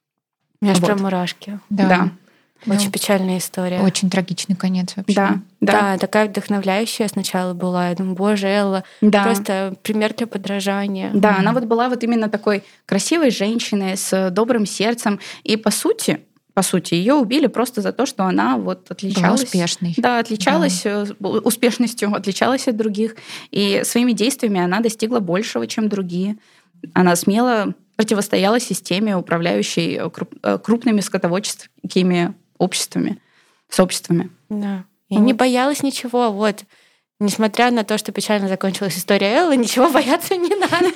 Speaker 1: У меня аж
Speaker 3: Вот.
Speaker 1: прям мурашки.
Speaker 3: Да. да.
Speaker 1: Очень
Speaker 4: Ну,
Speaker 1: печальная история.
Speaker 4: Очень трагичный конец вообще.
Speaker 3: Да, да.
Speaker 1: Да, такая вдохновляющая сначала была. Я думаю, боже, Элла,
Speaker 3: да.
Speaker 1: просто пример для подражания.
Speaker 3: Да, mm-hmm. она вот была вот именно такой красивой женщиной с добрым сердцем. И, по сути, по сути, ее убили просто за то, что она вот отличалась...
Speaker 4: Была успешной.
Speaker 3: Да, отличалась да. успешностью, отличалась от других. И своими действиями она достигла большего, чем другие. Она смело противостояла системе, управляющей крупными скотоводческими обществами, сообществами.
Speaker 1: Да. И
Speaker 3: вот.
Speaker 1: не боялась ничего. Вот. Несмотря на то, что печально закончилась история Эллы, ничего бояться не надо.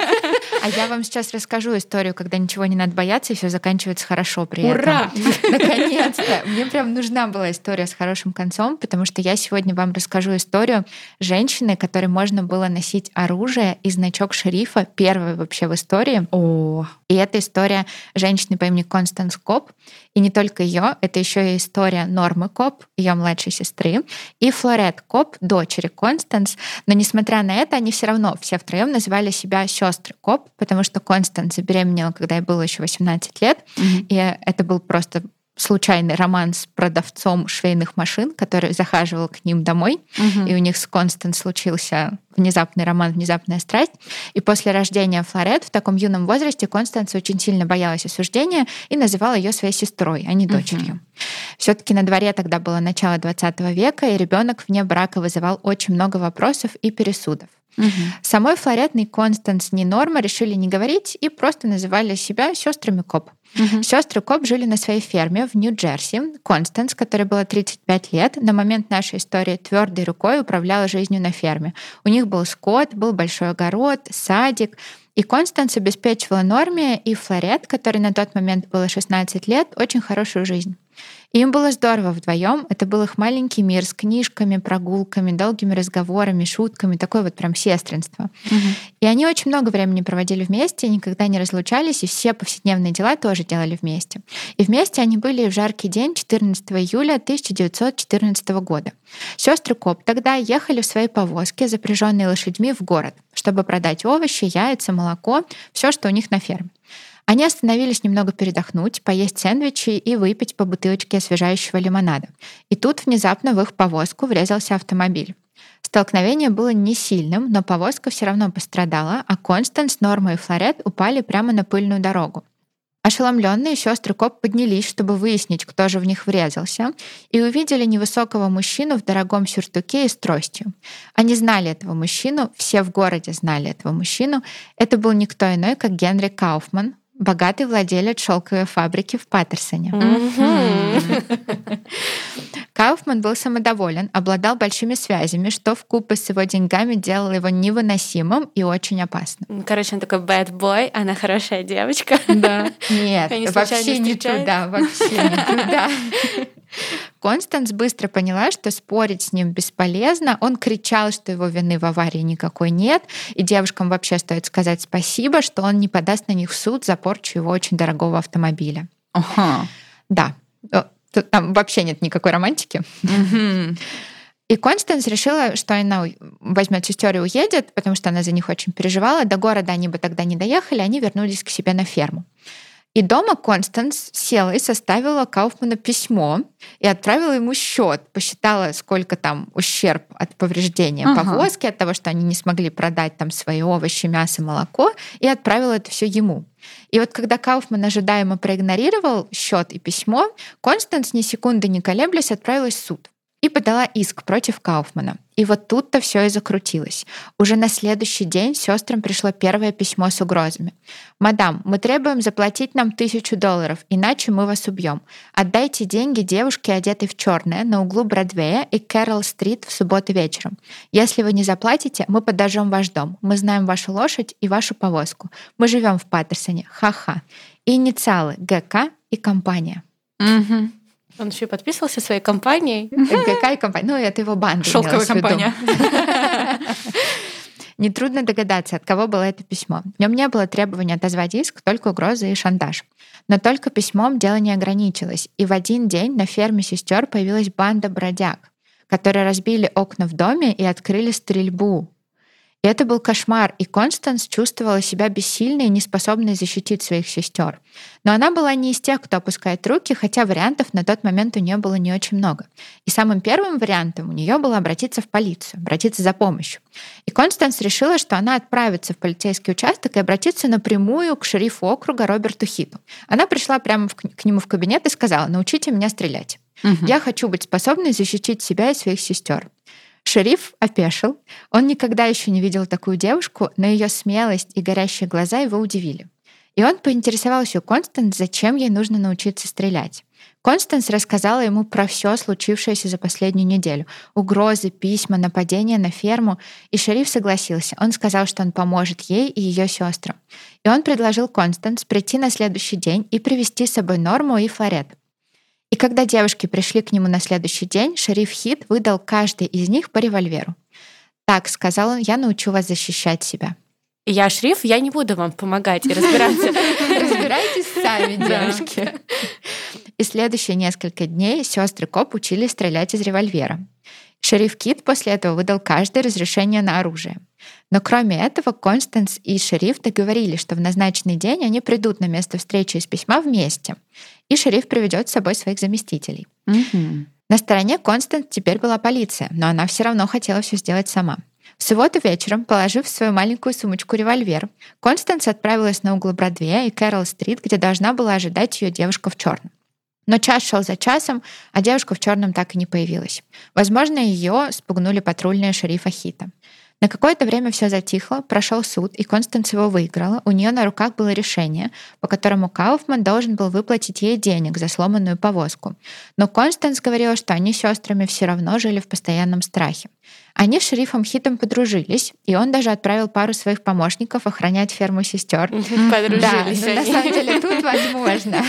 Speaker 4: А я вам сейчас расскажу историю, когда ничего не надо бояться, и все заканчивается хорошо при этом.
Speaker 3: Ура!
Speaker 4: Наконец-то! Мне прям нужна была история с хорошим концом, потому что я сегодня вам расскажу историю женщины, которой можно было носить оружие и значок шерифа, первой вообще в истории.
Speaker 3: О.
Speaker 4: И это история женщины по имени Констанс Коб. И не только ее, это еще и история Нормы Коб, ее младшей сестры, и Флорет Коб, дочери Констанс. Но несмотря на это, они все равно все втроем называли себя сестры Коб, потому что Констанс забеременела, когда ей было еще восемнадцать лет, mm-hmm. и это был просто случайный роман с продавцом швейных машин, который захаживал к ним домой, mm-hmm. и у них с Констанс случился внезапный роман, внезапная страсть. И после рождения Флорет в таком юном возрасте Констанс очень сильно боялась осуждения и называла ее своей сестрой, а не дочерью. Mm-hmm. Все-таки на дворе тогда было начало двадцатого века, и ребенок вне брака вызывал очень много вопросов и пересудов. Угу. Самой Флорет ни Констанс, ни Норма решили не говорить и просто называли себя сестрами Коб. Угу. Сестры Коб жили на своей ферме в Нью-Джерси. Констанс, которой было тридцать пять лет, на момент нашей истории твердой рукой управляла жизнью на ферме. У них был скот, был большой огород, садик. И Констанс обеспечивала Норме и Флорет, которой на тот момент было шестнадцать лет, очень хорошую жизнь. И им было здорово вдвоем. Это был их маленький мир с книжками, прогулками, долгими разговорами, шутками, такое вот прям сестринство. Угу. И они очень много времени проводили вместе, никогда не разлучались, и все повседневные дела тоже делали вместе. И вместе они были в жаркий день четырнадцатого июля тысяча девятьсот четырнадцатого года. Сестры Коб тогда ехали в своей повозке, запряженной лошадьми, в город, чтобы продать овощи, яйца, молоко, все, что у них на ферме. Они остановились немного передохнуть, поесть сэндвичи и выпить по бутылочке освежающего лимонада. И тут внезапно в их повозку врезался автомобиль. Столкновение было не сильным, но повозка все равно пострадала, а Констанс, Норма и Флорет упали прямо на пыльную дорогу. Ошеломленные сестры Коб поднялись, чтобы выяснить, кто же в них врезался, и увидели невысокого мужчину в дорогом сюртуке и с тростью. Они знали этого мужчину, все в городе знали этого мужчину. Это был никто иной, как Генри Кауфман, богатый владелец шелковой фабрики в Паттерсоне. Mm-hmm. Кауфман был самодоволен, обладал большими связями, что вкупе с его деньгами делало его невыносимым и очень опасным.
Speaker 1: Короче, он такой bad boy, она хорошая девочка.
Speaker 4: Да. Нет, вообще не туда, вообще не туда. Констанс быстро поняла, что спорить с ним бесполезно. Он кричал, что его вины в аварии никакой нет, и девушкам вообще стоит сказать спасибо, что он не подаст на них в суд за порчу его очень дорогого автомобиля.
Speaker 3: Ага.
Speaker 4: Да. Тут там вообще нет никакой романтики.
Speaker 3: Mm-hmm.
Speaker 4: И Констанс решила, что она возьмет сестер и уедет, потому что она за них очень переживала. До города они бы тогда не доехали, они вернулись к себе на ферму. И дома Констанс села и составила Кауфману письмо и отправила ему счет, посчитала, сколько там ущерб от повреждения ага. повозки, от того, что они не смогли продать там свои овощи, мясо, молоко, и отправила это все ему. И вот когда Кауфман ожидаемо проигнорировал счет и письмо, Констанс ни секунды не колеблясь отправилась в суд и подала иск против Кауфмана. И вот тут-то все и закрутилось. Уже на следующий день сестрам пришло первое письмо с угрозами. «Мадам, мы требуем заплатить нам тысячу долларов, иначе мы вас убьем. Отдайте деньги девушке, одетой в черное, на углу Бродвея и Кэрролл-стрит в субботу вечером. Если вы не заплатите, мы подожжем ваш дом. Мы знаем вашу лошадь и вашу повозку. Мы живем в Паттерсоне. Ха-ха». И инициалы ГК и компания.
Speaker 3: Угу.
Speaker 1: Он еще и подписывался своей компанией.
Speaker 4: ГК и компания. Ну, это его банда.
Speaker 3: Шелковая компания.
Speaker 4: Нетрудно догадаться, от кого было это письмо. В нем не было требования отозвать иск, только угрозы и шантаж. Но только письмом дело не ограничилось. И в один день на ферме сестер появилась банда бродяг, которые разбили окна в доме и открыли стрельбу. И это был кошмар, и Констанс чувствовала себя бессильной и неспособной защитить своих сестер. Но она была не из тех, кто опускает руки, хотя вариантов на тот момент у нее было не очень много. И самым первым вариантом у нее было обратиться в полицию, обратиться за помощью. И Констанс решила, что она отправится в полицейский участок и обратится напрямую к шерифу округа Роберту Хиту. Она пришла прямо в, к нему в кабинет и сказала: «Научите меня стрелять. Угу. Я хочу быть способной защитить себя и своих сестер». Шериф опешил. Он никогда еще не видел такую девушку, но ее смелость и горящие глаза его удивили. И он поинтересовался у Констанс, зачем ей нужно научиться стрелять. Констанс рассказала ему про все случившееся за последнюю неделю. Угрозы, письма, нападения на ферму. И шериф согласился. Он сказал, что он поможет ей и ее сестрам. И он предложил Констанс прийти на следующий день и привезти с собой Норму и Флорет. И когда девушки пришли к нему на следующий день, шериф Хит выдал каждой из них по револьверу. «Так», — сказал он, — «я научу вас защищать себя».
Speaker 1: Я шериф, я не буду вам помогать и разбираться.
Speaker 4: Разбирайтесь сами, девушки. И следующие несколько дней сестры Коп учились стрелять из револьвера. Шериф Кит после этого выдал каждое разрешение на оружие. Но кроме этого, Констанс и шериф договорились, что в назначенный день они придут на место встречи из письма вместе, и шериф приведет с собой своих заместителей.
Speaker 3: Mm-hmm.
Speaker 4: На стороне Констанс теперь была полиция, но она все равно хотела все сделать сама. В субботу вечером, положив в свою маленькую сумочку револьвер, Констанс отправилась на угол Бродвея и Кэрролл-стрит, где должна была ожидать ее девушка в черном. Но час шел за часом, а девушка в черном так и не появилась. Возможно, ее спугнули патрульные шерифа Хита. На какое-то время все затихло, прошел суд, и Констанс его выиграла. У нее на руках было решение, по которому Кауфман должен был выплатить ей денег за сломанную повозку. Но Констанс говорила, что они с сестрами все равно жили в постоянном страхе. Они с шерифом Хитом подружились, и он даже отправил пару своих помощников охранять ферму сестер.
Speaker 1: Подружились.
Speaker 4: Да, но на самом деле тут возможно.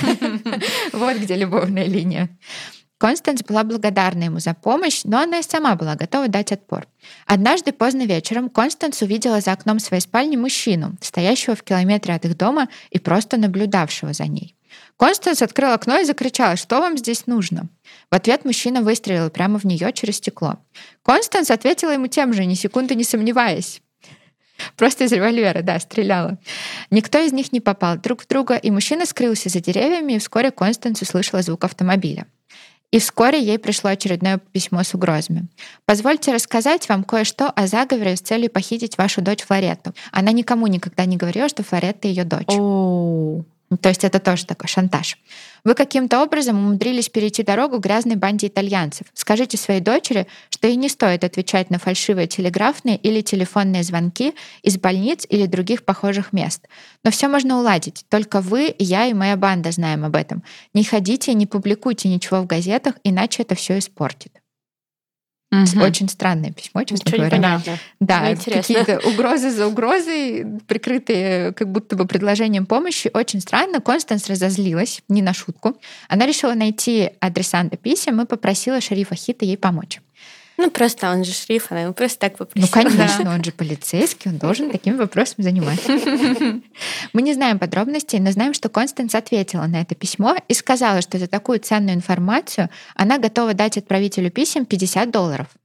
Speaker 4: Вот где любовная линия. Констанс была благодарна ему за помощь, но она и сама была готова дать отпор. Однажды поздно вечером Констанс увидела за окном своей спальни мужчину, стоящего в километре от их дома и просто наблюдавшего за ней. Констанс открыла окно и закричала: «Что вам здесь нужно?» В ответ мужчина выстрелил прямо в нее через стекло. Констанс ответила ему тем же, ни секунды не сомневаясь. Просто из револьвера, да, стреляла. Никто из них не попал друг в друга, и мужчина скрылся за деревьями, и вскоре Констанс услышала звук автомобиля. И вскоре ей пришло очередное письмо с угрозами. «Позвольте рассказать вам кое-что о заговоре с целью похитить вашу дочь Флоретту». Она никому никогда не говорила, что Флоретта ее дочь.
Speaker 3: Oh.
Speaker 4: То есть это тоже такой шантаж. «Вы каким-то образом умудрились перейти дорогу грязной банде итальянцев. Скажите своей дочери, что ей не стоит отвечать на фальшивые телеграфные или телефонные звонки из больниц или других похожих мест. Но все можно уладить. Только вы, я и моя банда знаем об этом. Не ходите и не публикуйте ничего в газетах, иначе это все испортит». Угу. Очень странное письмо, честно
Speaker 1: Ничего
Speaker 4: говоря.
Speaker 1: Непонятно.
Speaker 4: Да, какие-то угрозы за угрозой, прикрытые как будто бы предложением помощи. Очень странно. Констанс разозлилась, не на шутку. Она решила найти адресанта писем и попросила шерифа Хита ей помочь.
Speaker 1: Ну, просто он же шериф, она ему просто так попросила.
Speaker 4: Ну, конечно, да. Он же полицейский, он должен таким вопросом заниматься. Мы не знаем подробностей, но знаем, что Констанс ответила на это письмо и сказала, что за такую ценную информацию она готова дать отправителю писем пятьдесят долларов.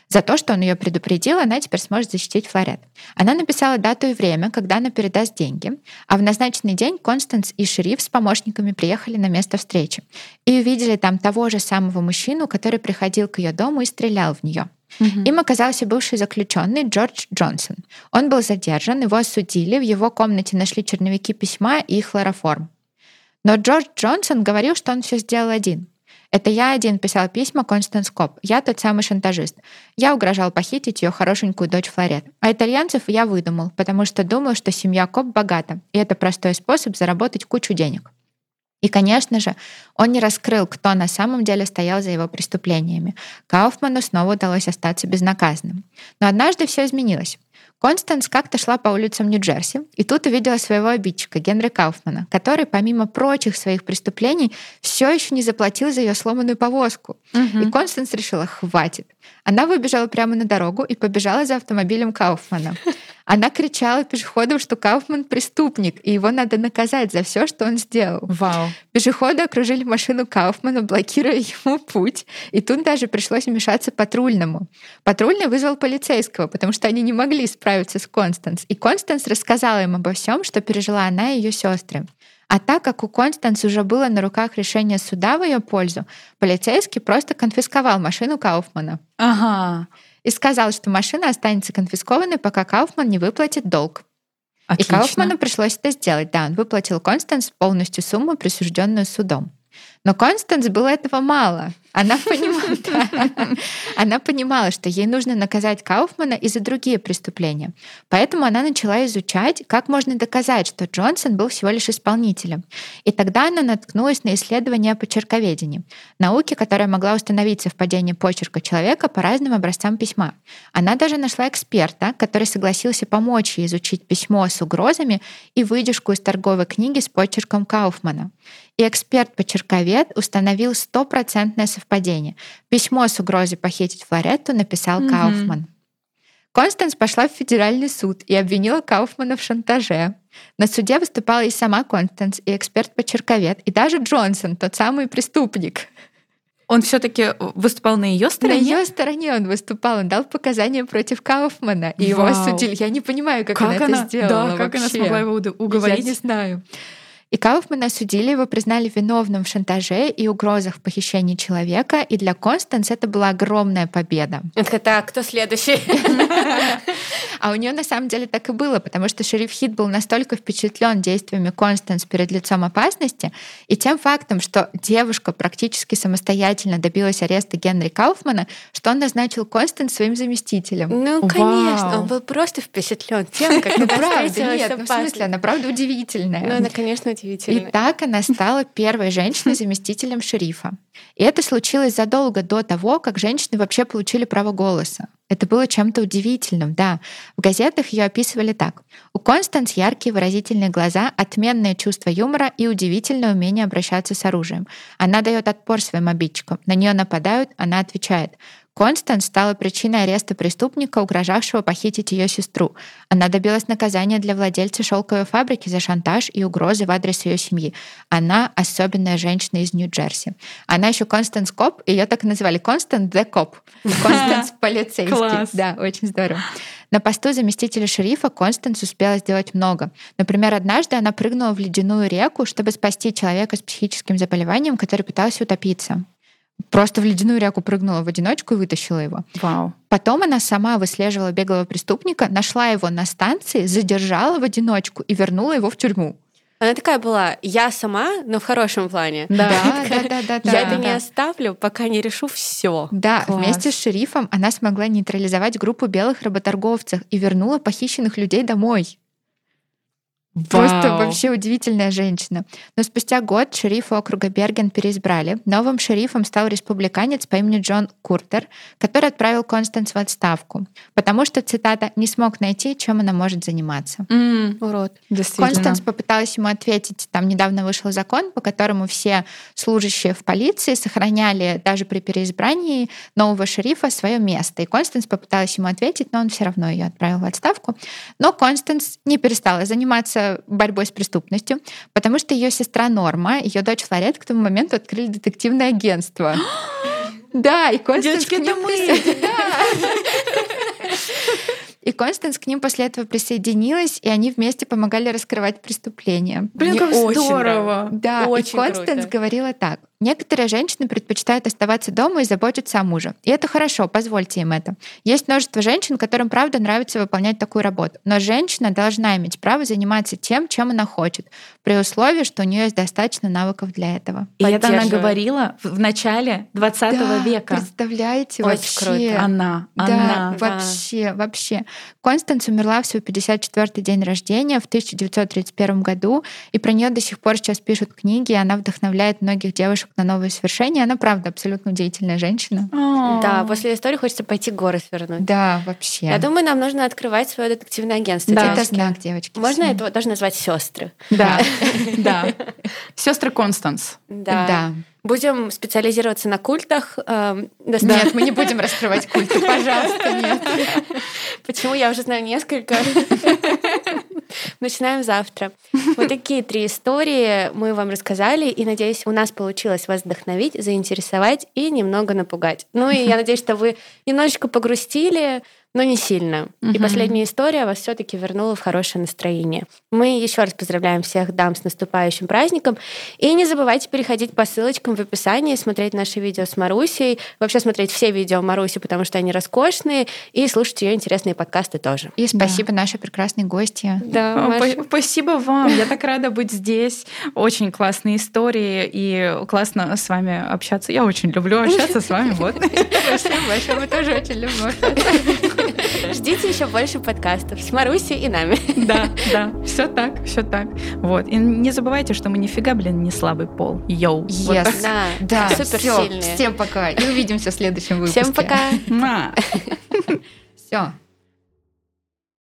Speaker 4: За то, что он ее предупредил, она теперь сможет защитить Флорет. Она написала дату и время, когда она передаст деньги, а в назначенный день Констанс и шериф с помощниками приехали на место встречи и увидели там того же самого мужчину, который приходил к ее дому и стрелял в нее. Mm-hmm. Им оказался бывший заключенный Джордж Джонсон. Он был задержан, его осудили, в его комнате нашли черновики письма и хлороформ. Но Джордж Джонсон говорил, что он все сделал один. «Это я один писал письма Констанс Коп. Я тот самый шантажист. Я угрожал похитить ее хорошенькую дочь Флорет. А итальянцев я выдумал, потому что думал, что семья Коп богата, и это простой способ заработать кучу денег». И, конечно же, он не раскрыл, кто на самом деле стоял за его преступлениями. Кауфману снова удалось остаться безнаказанным. Но однажды все изменилось. Констанс как-то шла по улицам Нью-Джерси и тут увидела своего обидчика Генри Кауфмана, который, помимо прочих своих преступлений, все еще не заплатил за ее сломанную повозку. Угу. И Констанс решила: хватит. Она выбежала прямо на дорогу и побежала за автомобилем Кауфмана. Она кричала пешеходам, что Кауфман преступник, и его надо наказать за все, что он сделал.
Speaker 3: Вау.
Speaker 4: Пешеходы окружили машину Кауфмана, блокируя ему путь, и тут даже пришлось вмешаться патрульному. Патрульный вызвал полицейского, потому что они не могли справиться с Констанс, и Констанс рассказала им обо всем, что пережила она и ее сестры. А так как у Констанс уже было на руках решение суда в ее пользу, полицейский просто конфисковал машину Кауфмана.
Speaker 3: Ага.
Speaker 4: И сказал, что машина останется конфискованной, пока Кауфман не выплатит долг.
Speaker 3: Отлично.
Speaker 4: И Кауфману пришлось это сделать. Да, он выплатил Констанс полностью сумму, присужденную судом. Но Констанс было этого мало. Она понимала, да. Она понимала, что ей нужно наказать Кауфмана и за другие преступления. Поэтому она начала изучать, как можно доказать, что Джонсон был всего лишь исполнителем. И тогда она наткнулась на исследования о почерковедении, науке, которая могла установить совпадение почерка человека по разным образцам письма. Она даже нашла эксперта, который согласился помочь ей изучить письмо с угрозами и выдержку из торговой книги с почерком Кауфмана. И эксперт-почерковед установил стопроцентное совпадение. Письмо с угрозой похитить Флоретту написал mm-hmm. Кауфман. Констанс пошла в федеральный суд и обвинила Кауфмана в шантаже. На суде выступала и сама Констанс, и эксперт-почерковед, и даже Джонсон, тот самый преступник.
Speaker 3: Он все-таки выступал на ее стороне?
Speaker 4: На ее стороне он выступал, он дал показания против Кауфмана, и Вау. его осудили. Я не понимаю, как, как она, она это сделала.
Speaker 3: Да, как
Speaker 4: вообще.
Speaker 3: она смогла его уговорить?
Speaker 4: Я не знаю. И Кауфмана осудили, его признали виновным в шантаже и угрозах в похищении человека, и для Констанс это была огромная победа.
Speaker 1: Это так, кто следующий?
Speaker 4: А у нее на самом деле так и было, потому что шериф Хит был настолько впечатлен действиями Констанс перед лицом опасности и тем фактом, что девушка практически самостоятельно добилась ареста Генри Кауфмана, что он назначил Констанс своим заместителем.
Speaker 1: Ну,
Speaker 3: Вау.
Speaker 1: конечно, он был просто впечатлен тем, как
Speaker 4: ну,
Speaker 1: она
Speaker 4: правда,
Speaker 1: встретилась
Speaker 4: нет,
Speaker 1: с
Speaker 4: ну, в смысле, она правда удивительная.
Speaker 1: Ну, она, конечно, удивительная.
Speaker 4: И так она стала первой женщиной-заместителем шерифа. И это случилось задолго до того, как женщины вообще получили право голоса. Это было чем-то удивительным, да. В газетах ее описывали так. У Констанс яркие выразительные глаза, отменное чувство юмора и удивительное умение обращаться с оружием. Она дает отпор своим обидчикам. На нее нападают, она отвечает. Констанс стала причиной ареста преступника, угрожавшего похитить ее сестру. Она добилась наказания для владельца шелковой фабрики за шантаж и угрозы в адрес ее семьи. Она особенная женщина из Нью-Джерси. Она еще Констанс Коп, ее так и называли Констанс the Коп. Констанс полицейский.
Speaker 3: Класс.
Speaker 4: Да, очень здорово. На посту заместителя шерифа Констанс успела сделать много. Например, однажды она прыгнула в ледяную реку, чтобы спасти человека с психическим заболеванием, который пытался утопиться. Просто в ледяную реку прыгнула в одиночку и вытащила его.
Speaker 3: Вау.
Speaker 4: Потом она сама выслеживала беглого преступника, нашла его на станции, задержала в одиночку и вернула его в тюрьму.
Speaker 1: Она такая была: я сама, но в хорошем плане.
Speaker 4: Да, да, да, да, да.
Speaker 1: Я это не оставлю, пока не решу все.
Speaker 4: Да, вместе с шерифом она смогла нейтрализовать группу белых работорговцев и вернула похищенных людей домой. Просто
Speaker 3: Вау.
Speaker 4: вообще удивительная женщина. Но спустя год шерифа округа Берген переизбрали. Новым шерифом стал республиканец по имени Джон Куртер, который отправил Констанс в отставку, потому что, цитата, «не смог найти, чем она может заниматься».
Speaker 3: Mm.
Speaker 1: Урод.
Speaker 3: Действительно.
Speaker 4: Констанс попыталась ему ответить. Там недавно вышел закон, по которому все служащие в полиции сохраняли даже при переизбрании нового шерифа свое место. И Констанс попыталась ему ответить, но он все равно ее отправил в отставку. Но Констанс не перестала заниматься борьбой с преступностью, потому что ее сестра Норма, ее дочь Флорет к тому моменту открыли детективное агентство. Да, и Констанс
Speaker 3: Девочки,
Speaker 4: к ним
Speaker 3: это мы.
Speaker 4: Да. И Констанс к ним после этого присоединилась, и они вместе помогали раскрывать преступления.
Speaker 3: Блин,
Speaker 1: Мне
Speaker 3: как
Speaker 1: очень
Speaker 3: здорово.
Speaker 4: Да,
Speaker 1: Очень
Speaker 4: и Констанс
Speaker 1: круто.
Speaker 4: говорила так. Некоторые женщины предпочитают оставаться дома и заботиться о муже. И это хорошо, позвольте им это. Есть множество женщин, которым правда нравится выполнять такую работу. Но женщина должна иметь право заниматься тем, чем она хочет, при условии, что у нее есть достаточно навыков для этого.
Speaker 3: И это она
Speaker 1: Поддерживаю.
Speaker 3: говорила в в начале двадцатого
Speaker 4: Да,
Speaker 3: века.
Speaker 4: Представляете,
Speaker 1: Очень
Speaker 4: вообще.
Speaker 1: круто.
Speaker 3: Она,
Speaker 4: Да,
Speaker 3: она.
Speaker 1: Да.
Speaker 4: вообще, вообще. Констанс умерла в свой пятьдесят четвёртый день рождения в тысяча девятьсот тридцать первом году, и про нее до сих пор сейчас пишут книги, и она вдохновляет многих девушек на новые свершения. Она, правда, абсолютно удивительная женщина.
Speaker 3: О.
Speaker 1: Да, после истории хочется пойти горы свернуть.
Speaker 4: Да, вообще.
Speaker 1: Я думаю, нам нужно открывать свое детективное агентство.
Speaker 3: Да.
Speaker 4: Это
Speaker 1: девочки.
Speaker 4: знак, девочки.
Speaker 1: Можно
Speaker 4: всё.
Speaker 1: это даже назвать сестры?
Speaker 3: Да, да. Сестры Констанс.
Speaker 1: Да.
Speaker 4: Да.
Speaker 1: Будем специализироваться на культах. эм, доста-
Speaker 4: Нет, мы не будем раскрывать культы, пожалуйста, нет.
Speaker 1: Почему? Я уже знаю несколько. Начинаем завтра. Вот такие три истории мы вам рассказали, и, надеюсь, у нас получилось вас вдохновить, заинтересовать и немного напугать. Ну и я надеюсь, что вы немножечко погрустили, но не сильно. И
Speaker 3: Мгм.
Speaker 1: последняя история вас все-таки вернула в хорошее настроение. Мы еще раз поздравляем всех дам с наступающим праздником. И не забывайте переходить по ссылочкам в описании, смотреть наши видео с Марусей, вообще смотреть все видео Маруси, потому что они роскошные, и слушать ее интересные подкасты тоже.
Speaker 4: И спасибо нашей прекрасной гости.
Speaker 1: Да,
Speaker 3: О,
Speaker 1: Маш.
Speaker 3: па- Спасибо вам. Я так рада быть здесь. Очень классные истории и классно с вами общаться. Я очень люблю общаться с вами. Вот.
Speaker 4: Спасибо большое, мы тоже очень любим.
Speaker 1: Ждите еще больше подкастов с Марусей и нами.
Speaker 3: Да, да. Все так, все так. Вот. И не забывайте, что мы нифига, блин, не слабый пол. Йоу. Вот
Speaker 4: Yes.
Speaker 3: так.
Speaker 1: Да,
Speaker 4: Да,
Speaker 1: супер
Speaker 4: всё,
Speaker 1: сильные.
Speaker 4: всем пока. И увидимся в следующем выпуске.
Speaker 1: Всем пока.
Speaker 3: Ма.
Speaker 4: Все.